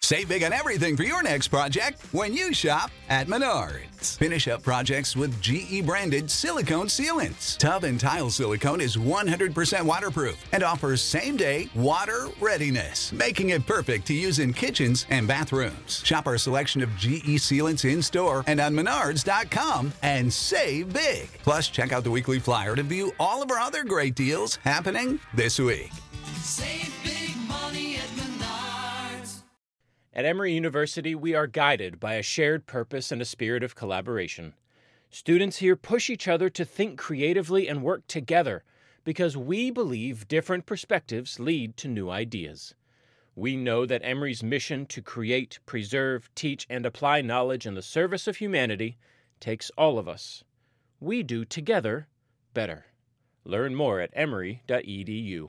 Save big on everything for your next project when you shop at Menards. Finish up projects with GE-branded silicone sealants. Tub and tile silicone is 100% waterproof and offers same-day water readiness, making it perfect to use in kitchens and bathrooms. Shop our selection of GE sealants in-store and on Menards.com and save big. Plus, check out the weekly flyer to view all of our other great deals happening this week. Save big money at Menards. At Emory University, we are guided by a shared purpose and a spirit of collaboration. Students here push each other to think creatively and work together because we believe different perspectives lead to new ideas. We know that Emory's mission to create, preserve, teach, and apply knowledge in the service of humanity takes all of us. We do together better. Learn more at emory.edu.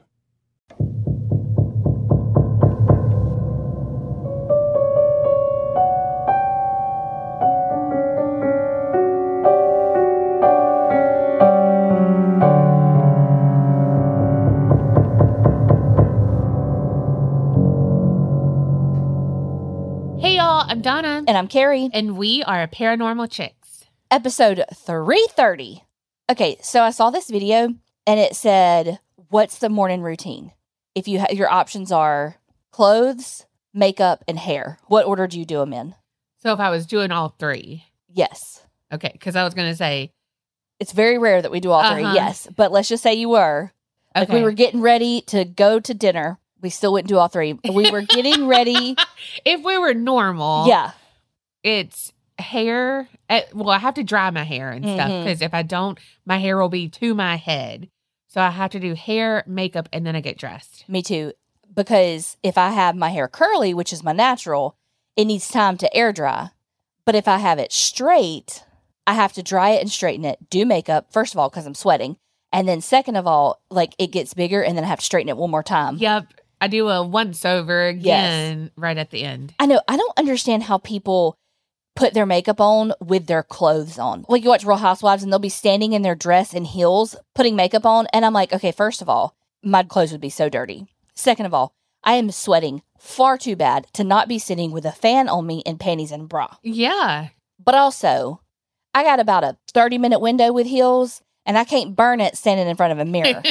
I'm Donna. And I'm Carrie. And we are Paranormal Chicks. Episode 330. Okay, so I saw this video and it said, what's the morning routine? If you your options are clothes, makeup, and hair. What order do you do them in? So if I was doing all three. Yes. Okay, because I was going to say. It's very rare that we do all three, yes. But let's just say you were. Like we were getting ready to go to dinner. We still wouldn't do all three. We were getting ready. If we were normal. Yeah. It's hair. Well, I have to dry my hair and stuff because if I don't, my hair will be to my head. So I have to do hair, makeup, and then I get dressed. Me too. Because if I have my hair curly, which is my natural, it needs time to air dry. But if I have it straight, I have to dry it and straighten it, do makeup, first of all, because I'm sweating. And then second of all, like it gets bigger and then I have to straighten it one more time. Yep. I do a once over again right at the end. I know. I don't understand how people put their makeup on with their clothes on. Like you watch Real Housewives and they'll be standing in their dress and heels putting makeup on. And I'm like, okay, first of all, my clothes would be so dirty. Second of all, I am sweating far too bad to not be sitting with a fan on me in panties and bra. Yeah. But also, I got about a 30-minute window with heels and I can't burn it standing in front of a mirror.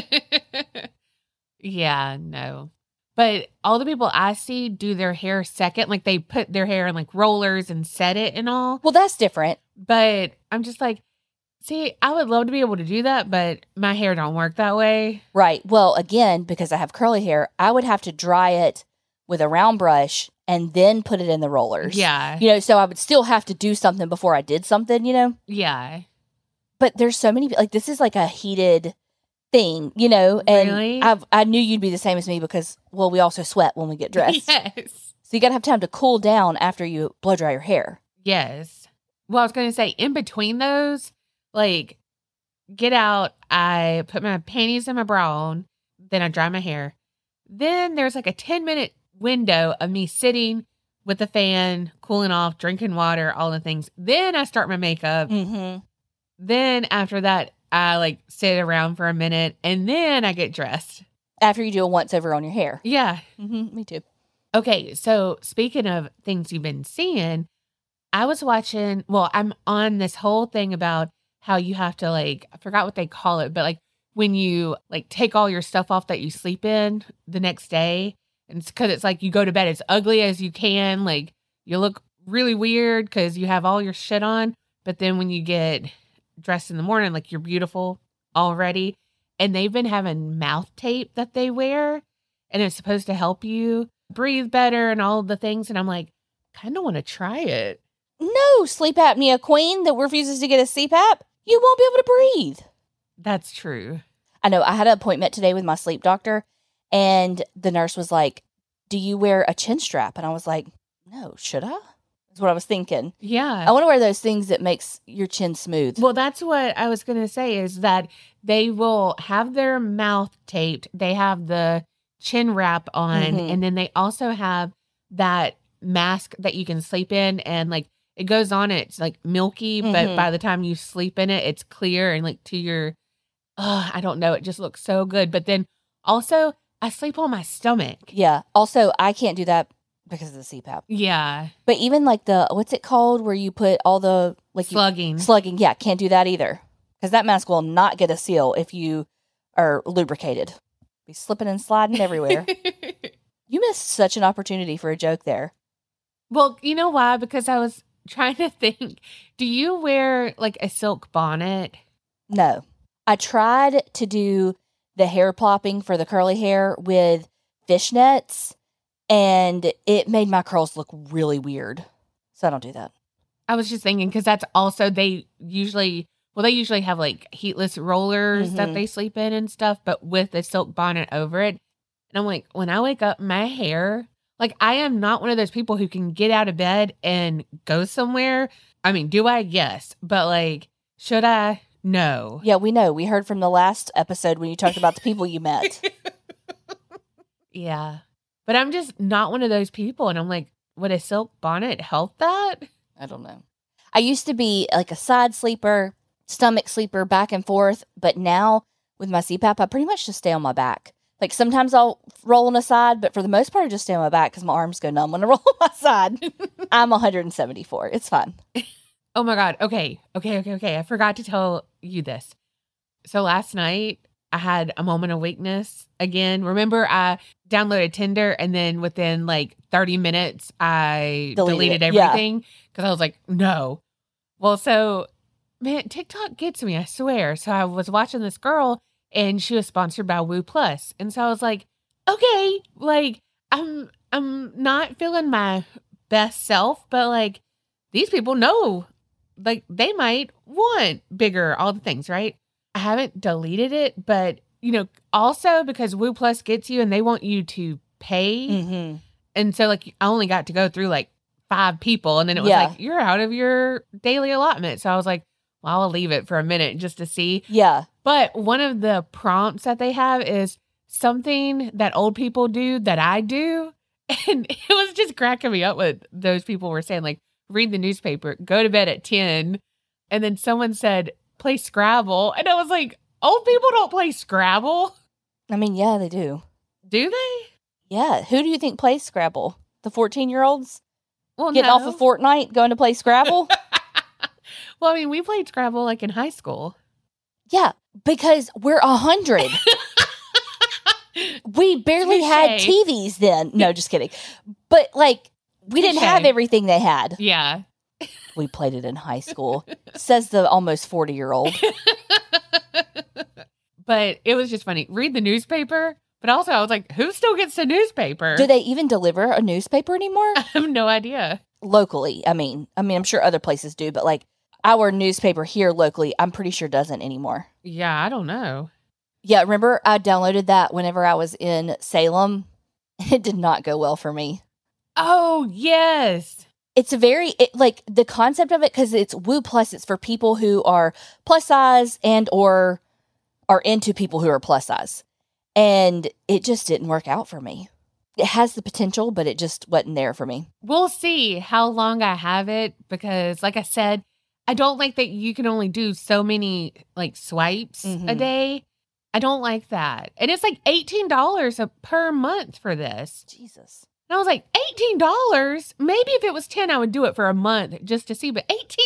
Yeah, no. But all the people I see do their hair second. Like they put their hair in like rollers and set it and all. Well, that's different. But I'm just like, see, I would love to be able to do that, but my hair don't work that way. Right. Well, again, because I have curly hair, I would have to dry it with a round brush and then put it in the rollers. Yeah. You know, so I would still have to do something before I did something, you know? Yeah. But there's so many, like this is like a heated thing, you know, and really? I knew you'd be the same as me because, well, we also sweat when we get dressed. Yes. So you got to have time to cool down after you blow dry your hair. Yes. Well, I was going to say, in between those, like, get out, I put my panties in my bra on, then I dry my hair. Then there's like a 10-minute window of me sitting with the fan, cooling off, drinking water, all the things. Then I start my makeup. Mm-hmm. Then after that, I like sit around for a minute and then I get dressed. After you do a once over on your hair. Yeah. Mm-hmm. Me too. Okay. So speaking of things you've been seeing, I was watching, well, I'm on this whole thing about how you have to like, I forgot what they call it, but like when you like take all your stuff off that you sleep in the next day, and it's because it's like you go to bed as ugly as you can. Like you look really weird because you have all your shit on. But then when you get dressed in the morning, like you're beautiful already. And they've been having mouth tape that they wear, and it's supposed to help you breathe better and all the things. And I'm like, kind of want to try it. No, sleep apnea queen that refuses to get a CPAP. You won't be able to breathe. That's true. I know. I had an appointment today with my sleep doctor, and the nurse was like, do you wear a chin strap? And I was like, no, should I? That's what I was thinking. Yeah. I want to wear those things that makes your chin smooth. Well, that's what I was going to say is that they will have their mouth taped. They have the chin wrap on, and then they also have that mask that you can sleep in, and like it goes on, it's like milky, but by the time you sleep in it, it's clear and like to your, I don't know, it just looks so good. But then also I sleep on my stomach. Yeah. Also, I can't do that Because of the CPAP. Yeah. But even like what's it called where you put all the like Slugging. Slugging, yeah, can't do that either. Because that mask will not get a seal if you are lubricated. Be slipping and sliding everywhere. You missed such an opportunity for a joke there. Well, you know why? Because I was trying to think, do you wear like a silk bonnet? No. I tried to do the hair plopping for the curly hair with fishnets, and it made my curls look really weird. So I don't do that. I was just thinking, because that's also, they usually have like heatless rollers that they sleep in and stuff, but with a silk bonnet over it. And I'm like, when I wake up, my hair, like I am not one of those people who can get out of bed and go somewhere. I mean, do I? Yes. But like, should I? No. Yeah, we know. We heard from the last episode when you talked about the people you met. Yeah. But I'm just not one of those people. And I'm like, would a silk bonnet help that? I don't know. I used to be like a side sleeper, stomach sleeper, back and forth. But now with my CPAP, I pretty much just stay on my back. Like sometimes I'll roll on the side, but for the most part, I just stay on my back because my arms go numb when I roll on my side. I'm 174. It's fine. Oh my God. Okay. I forgot to tell you this. So last night I had a moment of weakness again. Remember, I downloaded Tinder and then within like 30 minutes, I deleted everything because I was like, no. Well, so man, TikTok gets me, I swear. So I was watching this girl and she was sponsored by Woo Plus. And so I was like, okay, like I'm not feeling my best self, but like these people know, like they might want bigger, all the things, right? I haven't deleted it, but you know, also because Woo Plus gets you and they want you to pay. Mm-hmm. And so like I only got to go through like 5 people and then it was like, you're out of your daily allotment. So I was like, well, I'll leave it for a minute just to see. Yeah. But one of the prompts that they have is something that old people do that I do. And it was just cracking me up what those people were saying, like read the newspaper, go to bed at 10. And then someone said, play Scrabble. And I was like, old people don't play Scrabble. I mean, yeah, they do. Do they? Yeah. Who do you think plays Scrabble? The 14-year-olds? Well, Getting off of Fortnite, going to play Scrabble? Well, I mean, we played Scrabble like in high school. Yeah, because we're 100. We barely had TVs then. No, just kidding. But like, we didn't have everything they had. Yeah. We played it in high school, says the almost 40-year-old. But it was just funny. Read the newspaper. But also, I was like, who still gets the newspaper? Do they even deliver a newspaper anymore? I have no idea. Locally, I mean, I'm sure other places do, but like our newspaper here locally, I'm pretty sure doesn't anymore. Yeah, I don't know. Yeah, remember I downloaded that whenever I was in Salem. It did not go well for me. Oh, yes. It's like the concept of it, because it's Woo Plus, it's for people who are plus size and or are into people who are plus size. And it just didn't work out for me. It has the potential, but it just wasn't there for me. We'll see how long I have it because, like I said, I don't like that you can only do so many like swipes a day. I don't like that. And it's like $18 per month for this. Jesus. And I was like, $18? Maybe if it was 10, I would do it for a month just to see. But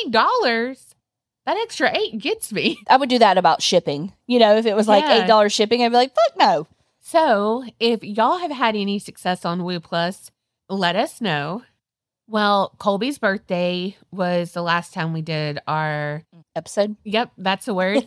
$18? That extra 8 gets me. I would do that about shipping. You know, if it was like $8 shipping, I'd be like, fuck no. So if y'all have had any success on Woo Plus, let us know. Well, Colby's birthday was the last time we did our episode. Yep, that's the word.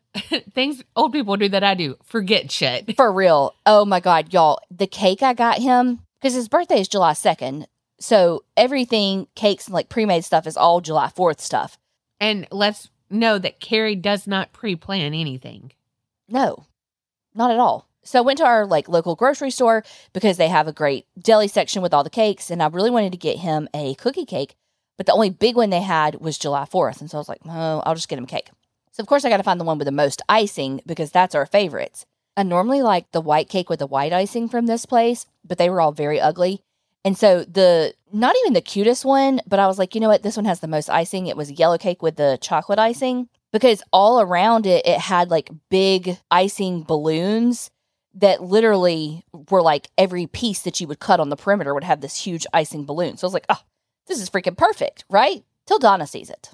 Things old people do that I do. Forget shit. For real. Oh my God, y'all. The cake I got him, because his birthday is July 2nd. So everything, cakes and like pre-made stuff is all July 4th stuff. And let's know that Carrie does not pre-plan anything. No, not at all. So I went to our like local grocery store because they have a great deli section with all the cakes. And I really wanted to get him a cookie cake. But the only big one they had was July 4th. And so I was like, oh, I'll just get him a cake. So of course I got to find the one with the most icing because that's our favorites. I normally like the white cake with the white icing from this place, but they were all very ugly. And so not even the cutest one, but I was like, you know what? This one has the most icing. It was a yellow cake with the chocolate icing because all around it, it had like big icing balloons that literally were like every piece that you would cut on the perimeter would have this huge icing balloon. So I was like, oh, this is freaking perfect, right? Till Donna sees it.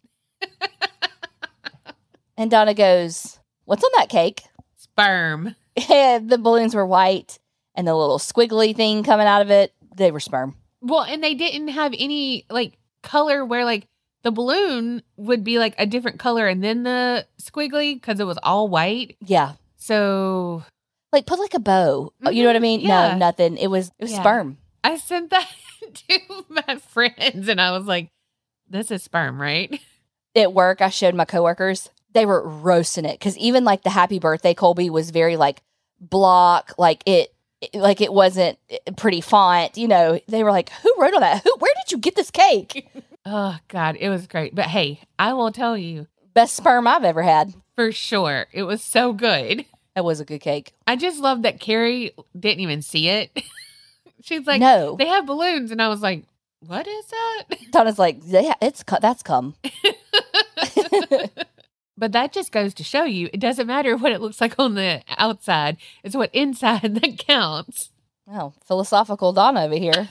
And Donna goes, what's on that cake? Sperm. And the balloons were white and the little squiggly thing coming out of it, they were sperm. Well, and they didn't have any like color where like the balloon would be like a different color and then the squiggly because it was all white. Yeah. So Like put like a bow. You know what I mean? Yeah. No, nothing. It was Yeah. sperm. I sent that to my friends and I was like, this is sperm, right? At work, I showed my coworkers. They were roasting it because even like the happy birthday Colby was very like block, like it wasn't pretty font. You know, they were like, "Who wrote on that? Where did you get this cake?" Oh, God, it was great. But hey, I will tell you Best sperm I've ever had. for sure, it was so good. That was a good cake. I just love that Carrie didn't even see it. She's like, No. they have balloons. And I was like, what is that? Donna's like, that's cum. But that just goes to show you, it doesn't matter what it looks like on the outside. It's what inside that counts. Oh, philosophical Donna over here.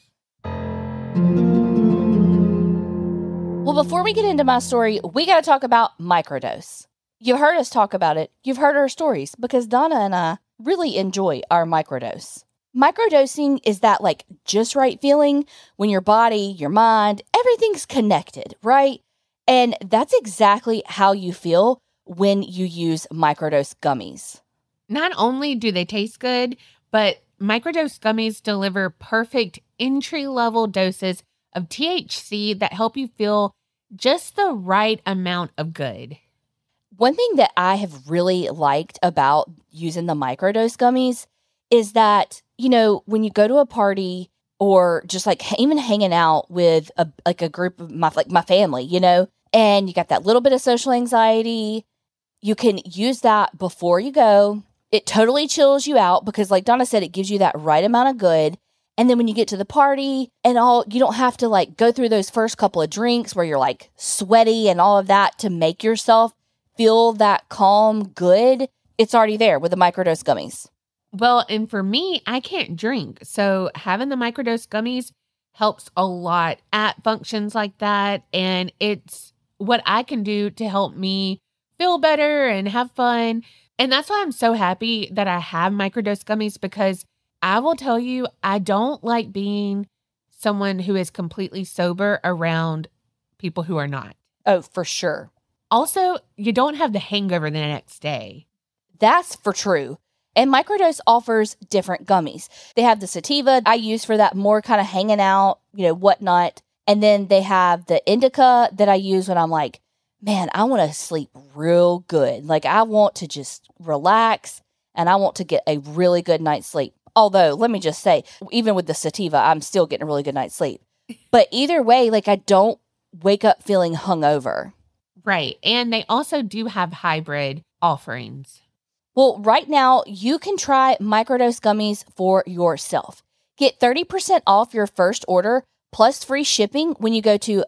Well, before we get into my story, we got to talk about microdose. You heard us talk about it. You've heard our stories because Donna and I really enjoy our microdose. Microdosing is that like just right feeling when your body, your mind, everything's connected, right? And that's exactly how you feel when you use microdose gummies. Not only do they taste good, but microdose gummies deliver perfect entry-level doses of THC that help you feel just the right amount of good. One thing that I have really liked about using the microdose gummies is that, you know, when you go to a party or just like even hanging out with a group of my family, you know, and you got that little bit of social anxiety, you can use that before you go. It totally chills you out because like Donna said, it gives you that right amount of good. And then when you get to the party and all, you don't have to like go through those first couple of drinks where you're like sweaty and all of that to make yourself feel that calm good. It's already there with the microdose gummies. Well, and for me, I can't drink. So having the microdose gummies helps a lot at functions like that. And it's what I can do to help me feel better and have fun. And that's why I'm so happy that I have microdose gummies because I will tell you, I don't like being someone who is completely sober around people who are not. Oh, for sure. Also, you don't have the hangover the next day. That's for true. And microdose offers different gummies. They have the sativa I use for that more kind of hanging out, you know, whatnot. And then they have the indica that I use when I'm like, man, I want to sleep real good. Like I want to just relax and I want to get a really good night's sleep. Although, let me just say, even with the sativa, I'm still getting a really good night's sleep. But either way, like I don't wake up feeling hungover. Right. And they also do have hybrid offerings. Well, right now, you can try microdose gummies for yourself. Get 30% off your first order plus free shipping when you go to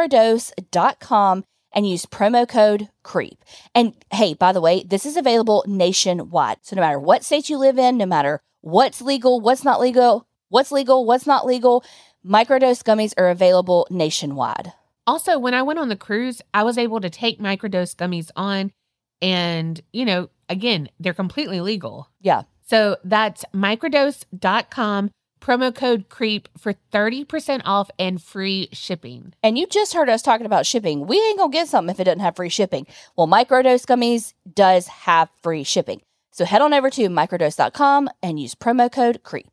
microdose.com and use promo code CREEP. And hey, by the way, this is available nationwide. So no matter what state you live in, no matter what's legal, what's not legal, what's legal, what's not legal, microdose gummies are available nationwide. Also, when I went on the cruise, I was able to take microdose gummies on and, you know, again, they're completely legal. Yeah. So that's microdose.com, promo code CREEP for 30% off and free shipping. And you just heard us talking about shipping. We ain't gonna get something if it doesn't have free shipping. Well, Microdose Gummies does have free shipping. So head on over to microdose.com and use promo code CREEP.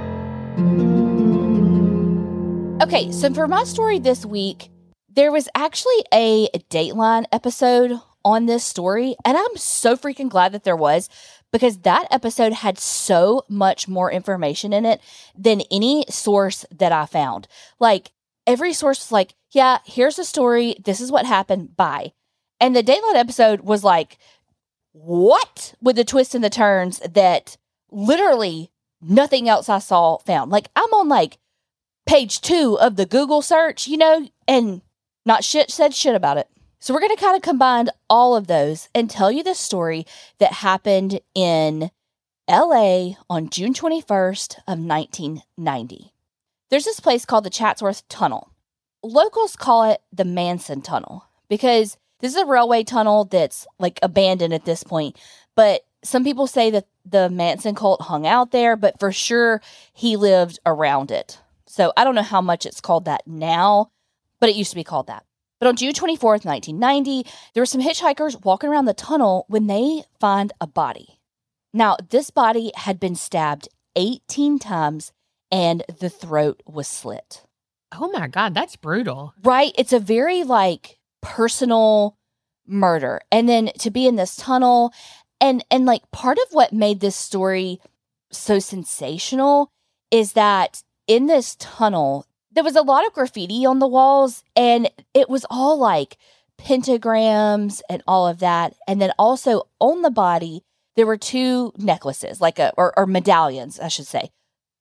Okay, so for my story this week, there was actually a Dateline episode on this story, and I'm so freaking glad that there was because that episode had so much more information in it than any source that I found. Like, every source was like, yeah, here's the story. This is what happened. Bye. And the Dateline episode was like, what? With the twists and the turns that literally nothing else I saw found. Like, I'm on like page 2 of the Google search, you know, and not shit said shit about it. So we're going to kind of combine all of those and tell you the story that happened in LA on June 21st of 1990. There's this place called the Chatsworth Tunnel. Locals call it the Manson Tunnel because this is a railway tunnel that's like abandoned at this point. But some people say that the Manson cult hung out there, but for sure he lived around it. So I don't know how much it's called that now, but it used to be called that. But on June 24th, 1990, there were some hitchhikers walking around the tunnel when they find a body. Now, this body had been stabbed 18 times and the throat was slit. Oh my God, that's brutal. Right? It's a very like personal murder. And then to be in this tunnel and like part of what made this story so sensational is that in this tunnel, there was a lot of graffiti on the walls and it was all like pentagrams and all of that. And then also on the body, there were two necklaces, like or medallions, I should say.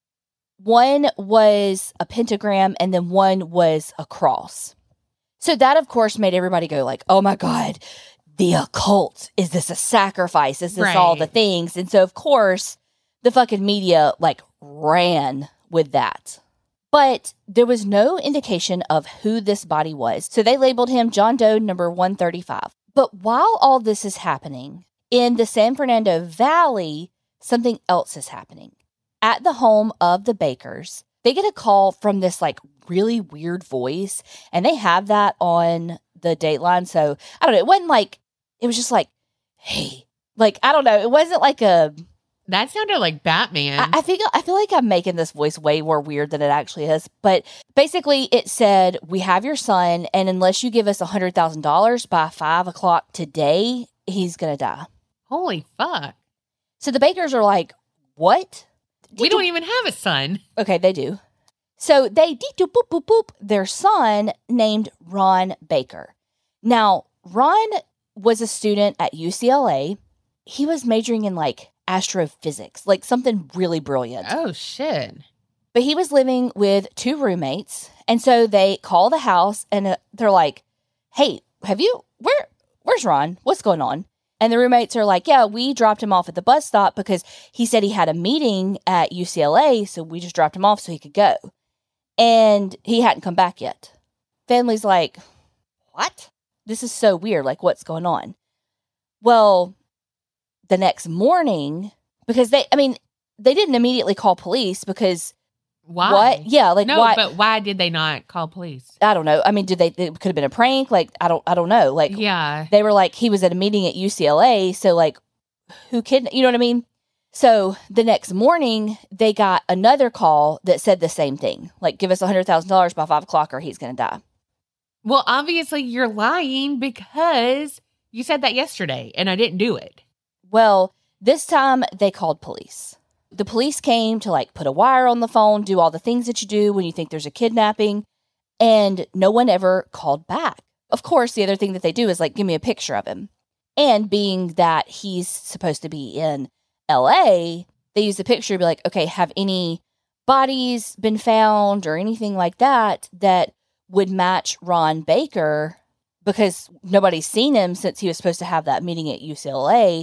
One was a pentagram and then one was a cross. So that, of course, made everybody go like, oh my God, the occult. Is this a sacrifice? Is this all the things? And so, of course, the fucking media like ran with that. But there was no indication of who this body was. So they labeled him John Doe number 135. But while all this is happening, in the San Fernando Valley, something else is happening. At the home of the Bakers, they get a call from this like really weird voice, and they have that on the Dateline. So I don't know. It wasn't like, it was just like, hey, like, I don't know. It wasn't like a. That sounded like Batman. I feel like I'm making this voice way more weird than it actually is. But basically it said, we have your son, and unless you give us $100,000 by 5 o'clock today, he's going to die. Holy fuck. So the Bakers are like, what? We don't even have a son. Okay, they do. So they boop, boop, boop, their son named Ron Baker. Now, Ron was a student at UCLA. He was majoring in like astrophysics, like something really brilliant. Oh, shit. But he was living with two roommates. And so they call the house and they're like, hey, where's Ron? What's going on? And the roommates are like, yeah, we dropped him off at the bus stop because he said he had a meeting at UCLA. So we just dropped him off so he could go. And he hadn't come back yet. Family's like, what? This is so weird. Like, what's going on? Well, the next morning, because they didn't immediately call police because why? What? Yeah, like no, why? But why did they not call police? I don't know. I mean, it could have been a prank? Like, I don't know. Like, yeah, they were like, he was at a meeting at UCLA, so like, who kidnapped? You know what I mean? So the next morning, they got another call that said the same thing. Like, give us $100,000 by 5 o'clock or he's going to die. Well, obviously you're lying because you said that yesterday and I didn't do it. Well, this time they called police. The police came to like put a wire on the phone, do all the things that you do when you think there's a kidnapping, and no one ever called back. Of course, the other thing that they do is like, give me a picture of him. And being that he's supposed to be in LA, they use the picture to be like, okay, have any bodies been found or anything like that that would match Ron Baker? Because nobody's seen him since he was supposed to have that meeting at UCLA.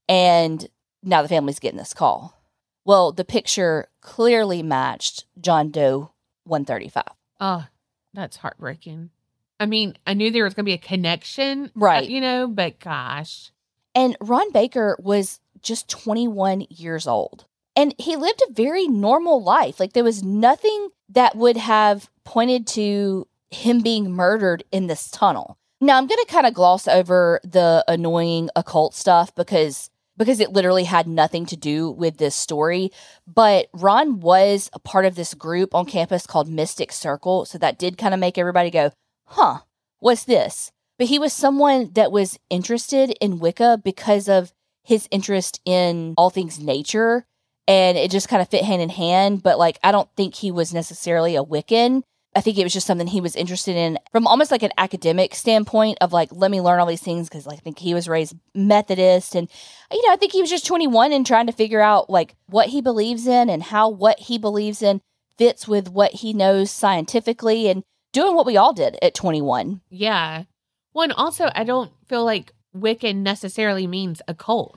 And now the family's getting this call. Well, the picture clearly matched John Doe 135. Oh, that's heartbreaking. I mean, I knew there was going to be a connection, right? But gosh. And Ron Baker was just 21 years old. And he lived a very normal life. Like, there was nothing that would have pointed to him being murdered in this tunnel. Now, I'm going to kind of gloss over the annoying occult stuff because it literally had nothing to do with this story. But Ron was a part of this group on campus called Mystic Circle. So that did kind of make everybody go, huh, what's this? But he was someone that was interested in Wicca because of his interest in all things nature. And it just kind of fit hand in hand. But like, I don't think he was necessarily a Wiccan. I think it was just something he was interested in from almost like an academic standpoint of like, let me learn all these things. Cause like, I think he was raised Methodist and, I think he was just 21 and trying to figure out like what he believes in and how what he believes in fits with what he knows scientifically and doing what we all did at 21. Yeah. Well, and also I don't feel like Wiccan necessarily means occult.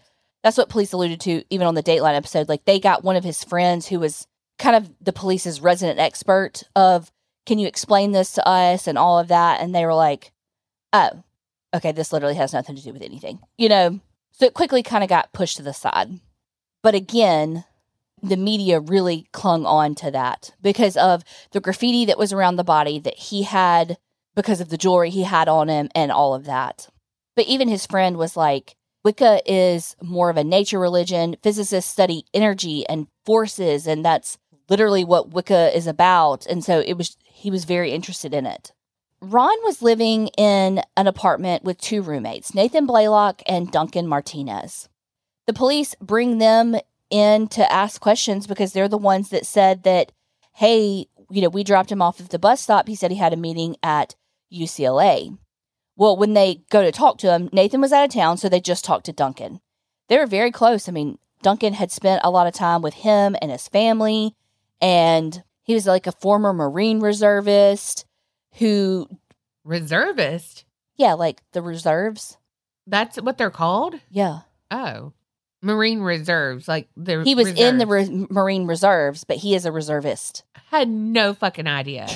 That's what police alluded to even on the Dateline episode. Like, they got one of his friends who was kind of the police's resident expert of, can you explain this to us and all of that? And they were like, oh, okay, this literally has nothing to do with anything. You know, so it quickly kind of got pushed to the side. But again, the media really clung on to that because of the graffiti that was around the body that he had, because of the jewelry he had on him and all of that. But even his friend was like, Wicca is more of a nature religion. Physicists study energy and forces, and that's literally what Wicca is about. And so he was very interested in it. Ron was living in an apartment with 2 roommates, Nathan Blaylock and Duncan Martinez. The police bring them in to ask questions because they're the ones that said that, hey, you know, we dropped him off at the bus stop. He said he had a meeting at UCLA. Well, when they go to talk to him, Nathan was out of town, so they just talked to Duncan. They were very close. I mean, Duncan had spent a lot of time with him and his family, and he was like a former Marine reservist who... Reservist? Yeah, like the reserves. That's what they're called? Yeah. Oh. Marine reserves. Like the He was in the reserves. Marine reserves, but he is a reservist. Had no fucking idea.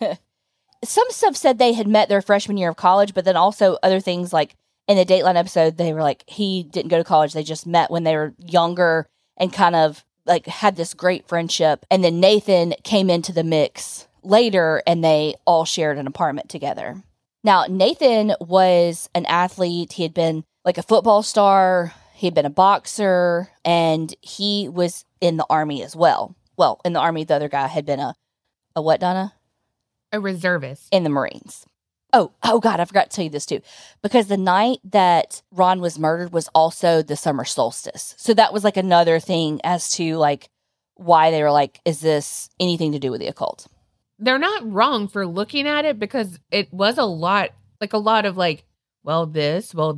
Some stuff said they had met their freshman year of college, but then also other things like in the Dateline episode, they were like, he didn't go to college. They just met when they were younger and kind of like had this great friendship. And then Nathan came into the mix later and they all shared an apartment together. Now, Nathan was an athlete. He had been like a football star. He had been a boxer, and he was in the Army as well. Well, in the Army, the other guy had been a what, Donna? A reservist. In the Marines. Oh God, I forgot to tell you this too. Because the night that Ron was murdered was also the summer solstice. So that was like another thing as to like why they were like, is this anything to do with the occult? They're not wrong for looking at it because it was a lot of like, well, this. Well,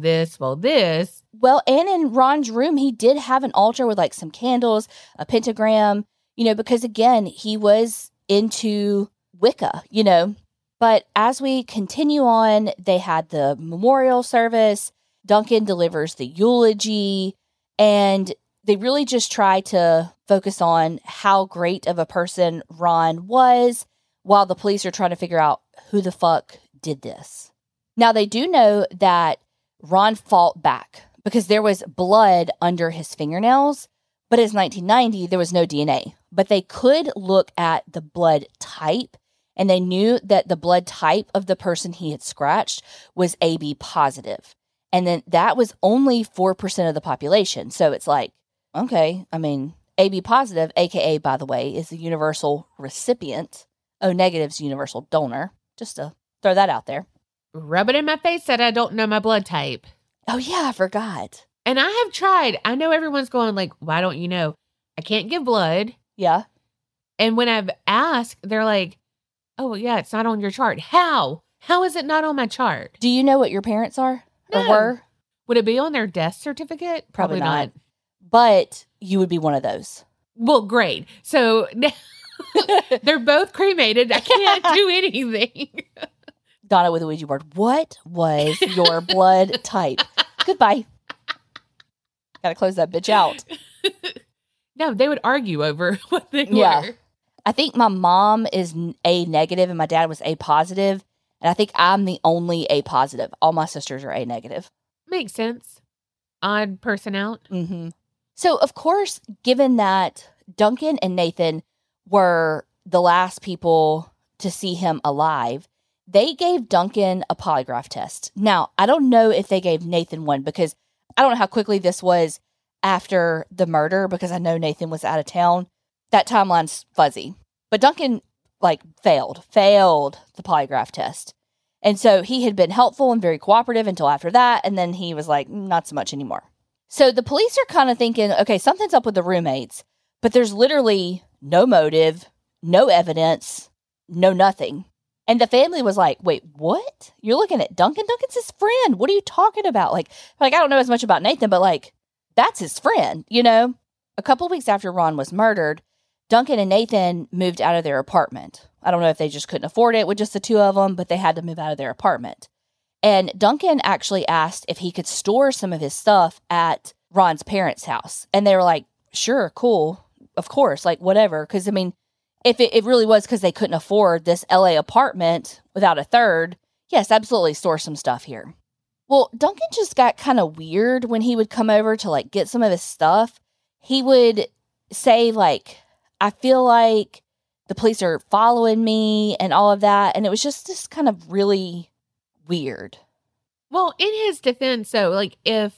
and in Ron's room, he did have an altar with like some candles, a pentagram, you know, because again, he was into Wicca, you know. But as we continue on, they had the memorial service. Duncan delivers the eulogy, and they really just try to focus on how great of a person Ron was while the police are trying to figure out who the fuck did this. Now, they do know that Ron fought back because there was blood under his fingernails, but it's 1990, there was no DNA. But they could look at the blood type, and they knew that the blood type of the person he had scratched was AB positive. And then that was only 4% of the population. So it's like, okay, I mean, AB positive, aka, by the way, is the universal recipient. O negative's universal donor. Just to throw that out there. Rub it in my face that I don't know my blood type. Oh, yeah, I forgot. And I have tried. I know everyone's going like, why don't you know? I can't give blood. Yeah. And when I've asked, they're like, oh, yeah, it's not on your chart. How? How is it not on my chart? Do you know what your parents are or No. were? Would it be on their death certificate? Probably not. But you would be one of those. Well, great. So they're both cremated. I can't do anything. Donna with a Ouija board. What was your blood type? Goodbye. Gotta close that bitch out. No, they would argue over what they Yeah. were. I think my mom is A negative and my dad was A positive. And I think I'm the only A positive. All my sisters are A negative. Makes sense. Odd person out. Mm-hmm. So, of course, given that Duncan and Nathan were the last people to see him alive, they gave Duncan a polygraph test. Now, I don't know if they gave Nathan one because I don't know how quickly this was after the murder because I know Nathan was out of town. That timeline's fuzzy. But Duncan, failed the polygraph test. And so he had been helpful and very cooperative until after that. And then he was like, not so much anymore. So the police are kind of thinking, okay, something's up with the roommates, but there's literally no motive, no evidence, no nothing. And the family was like, wait, what? You're looking at Duncan? Duncan's his friend. What are you talking about? Like I don't know as much about Nathan, but that's his friend, you know? A couple of weeks after Ron was murdered, Duncan and Nathan moved out of their apartment. I don't know if they just couldn't afford it with just the two of them, but they had to move out of their apartment. And Duncan actually asked if he could store some of his stuff at Ron's parents' house. And they were like, sure, cool, of course, like whatever. Because, I mean, if it really was because they couldn't afford this LA apartment without a third, yes, absolutely store some stuff here. Well, Duncan just got kind of weird when he would come over to like get some of his stuff. He would say like, I feel like the police are following me and all of that. And it was just kind of really weird. Well, in his defense, though, like if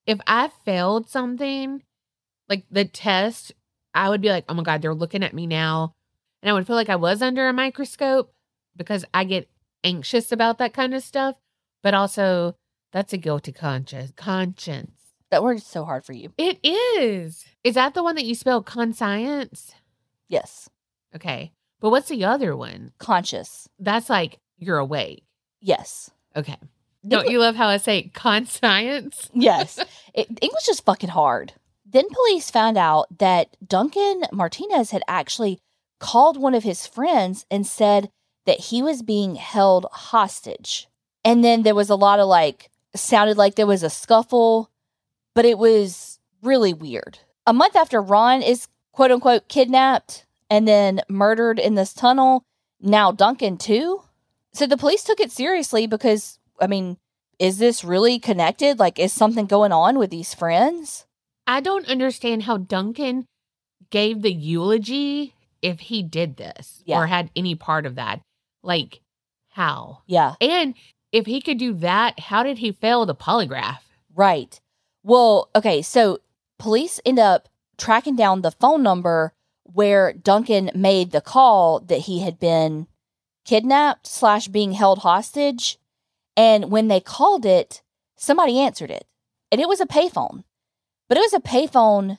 I failed something, like the test, I would be like, oh my God, they're looking at me now. And I would feel like I was under a microscope because I get anxious about that kind of stuff. But also, that's a guilty conscience. That word is so hard for you. It is. Is that the one that you spell conscience? Yes. Okay. But what's the other one? Conscious. That's like you're awake. Yes. Okay. Don't you love how I say conscience? Yes. English is fucking hard. Then police found out that Duncan Martinez had actually called one of his friends and said that he was being held hostage. And then there was a lot of like, sounded like there was a scuffle, but it was really weird. A month after Ron is quote unquote kidnapped and then murdered in this tunnel, now Duncan too. So the police took it seriously because, I mean, is this really connected? Like, is something going on with these friends? I don't understand how Duncan gave the eulogy if he did this or had any part of that. Like, how? Yeah. And if he could do that, how did he fail the polygraph? Right. Well, okay, so police end up tracking down the phone number where Duncan made the call that he had been kidnapped / being held hostage. And when they called it, somebody answered it. And it was a payphone. But it was a payphone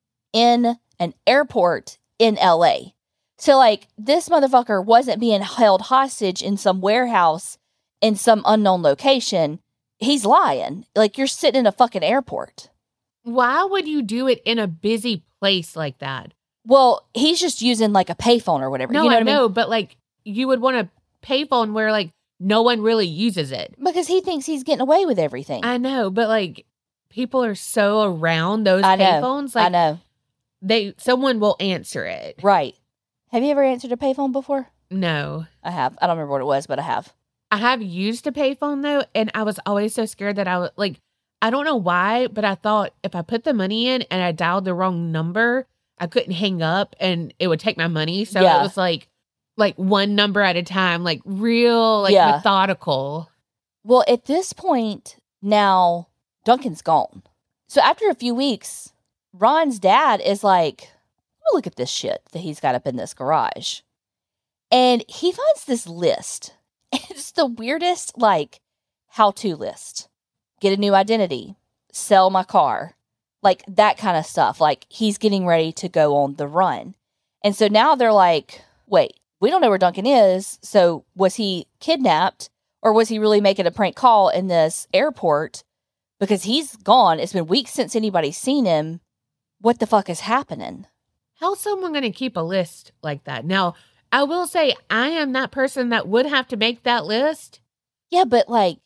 in an airport in LA. So, like, this motherfucker wasn't being held hostage in some warehouse in some unknown location. He's lying. Like, you're sitting in a fucking airport. Why would you do it in a busy place like that? Well, he's just using, like, a payphone or whatever. No, you know I what know, I mean? but, like, you would want a payphone where, like, no one really uses it. Because he thinks he's getting away with everything. I know, but, like, people are so around those payphones. Like, I know. Someone will answer it. Right. Have you ever answered a payphone before? No. I have. I don't remember what it was, but I have. I have used a payphone, though, and I was always so scared that I would, like, I don't know why, but I thought if I put the money in and I dialed the wrong number, I couldn't hang up and it would take my money. So it was like one number at a time, like real, like methodical. Well, at this point, now Duncan's gone. So after a few weeks, Ron's dad is like, look at this shit that he's got up in this garage. And he finds this list. It's the weirdest, like, how-to list. Get a new identity. Sell my car. Like, that kind of stuff. Like, he's getting ready to go on the run. And so now they're like, wait, we don't know where Duncan is. So was he kidnapped? Or was he really making a prank call in this airport? Because he's gone. It's been weeks since anybody's seen him. What the fuck is happening? How's someone going to keep a list like that? Now, I will say I am that person that would have to make that list. Yeah, but like,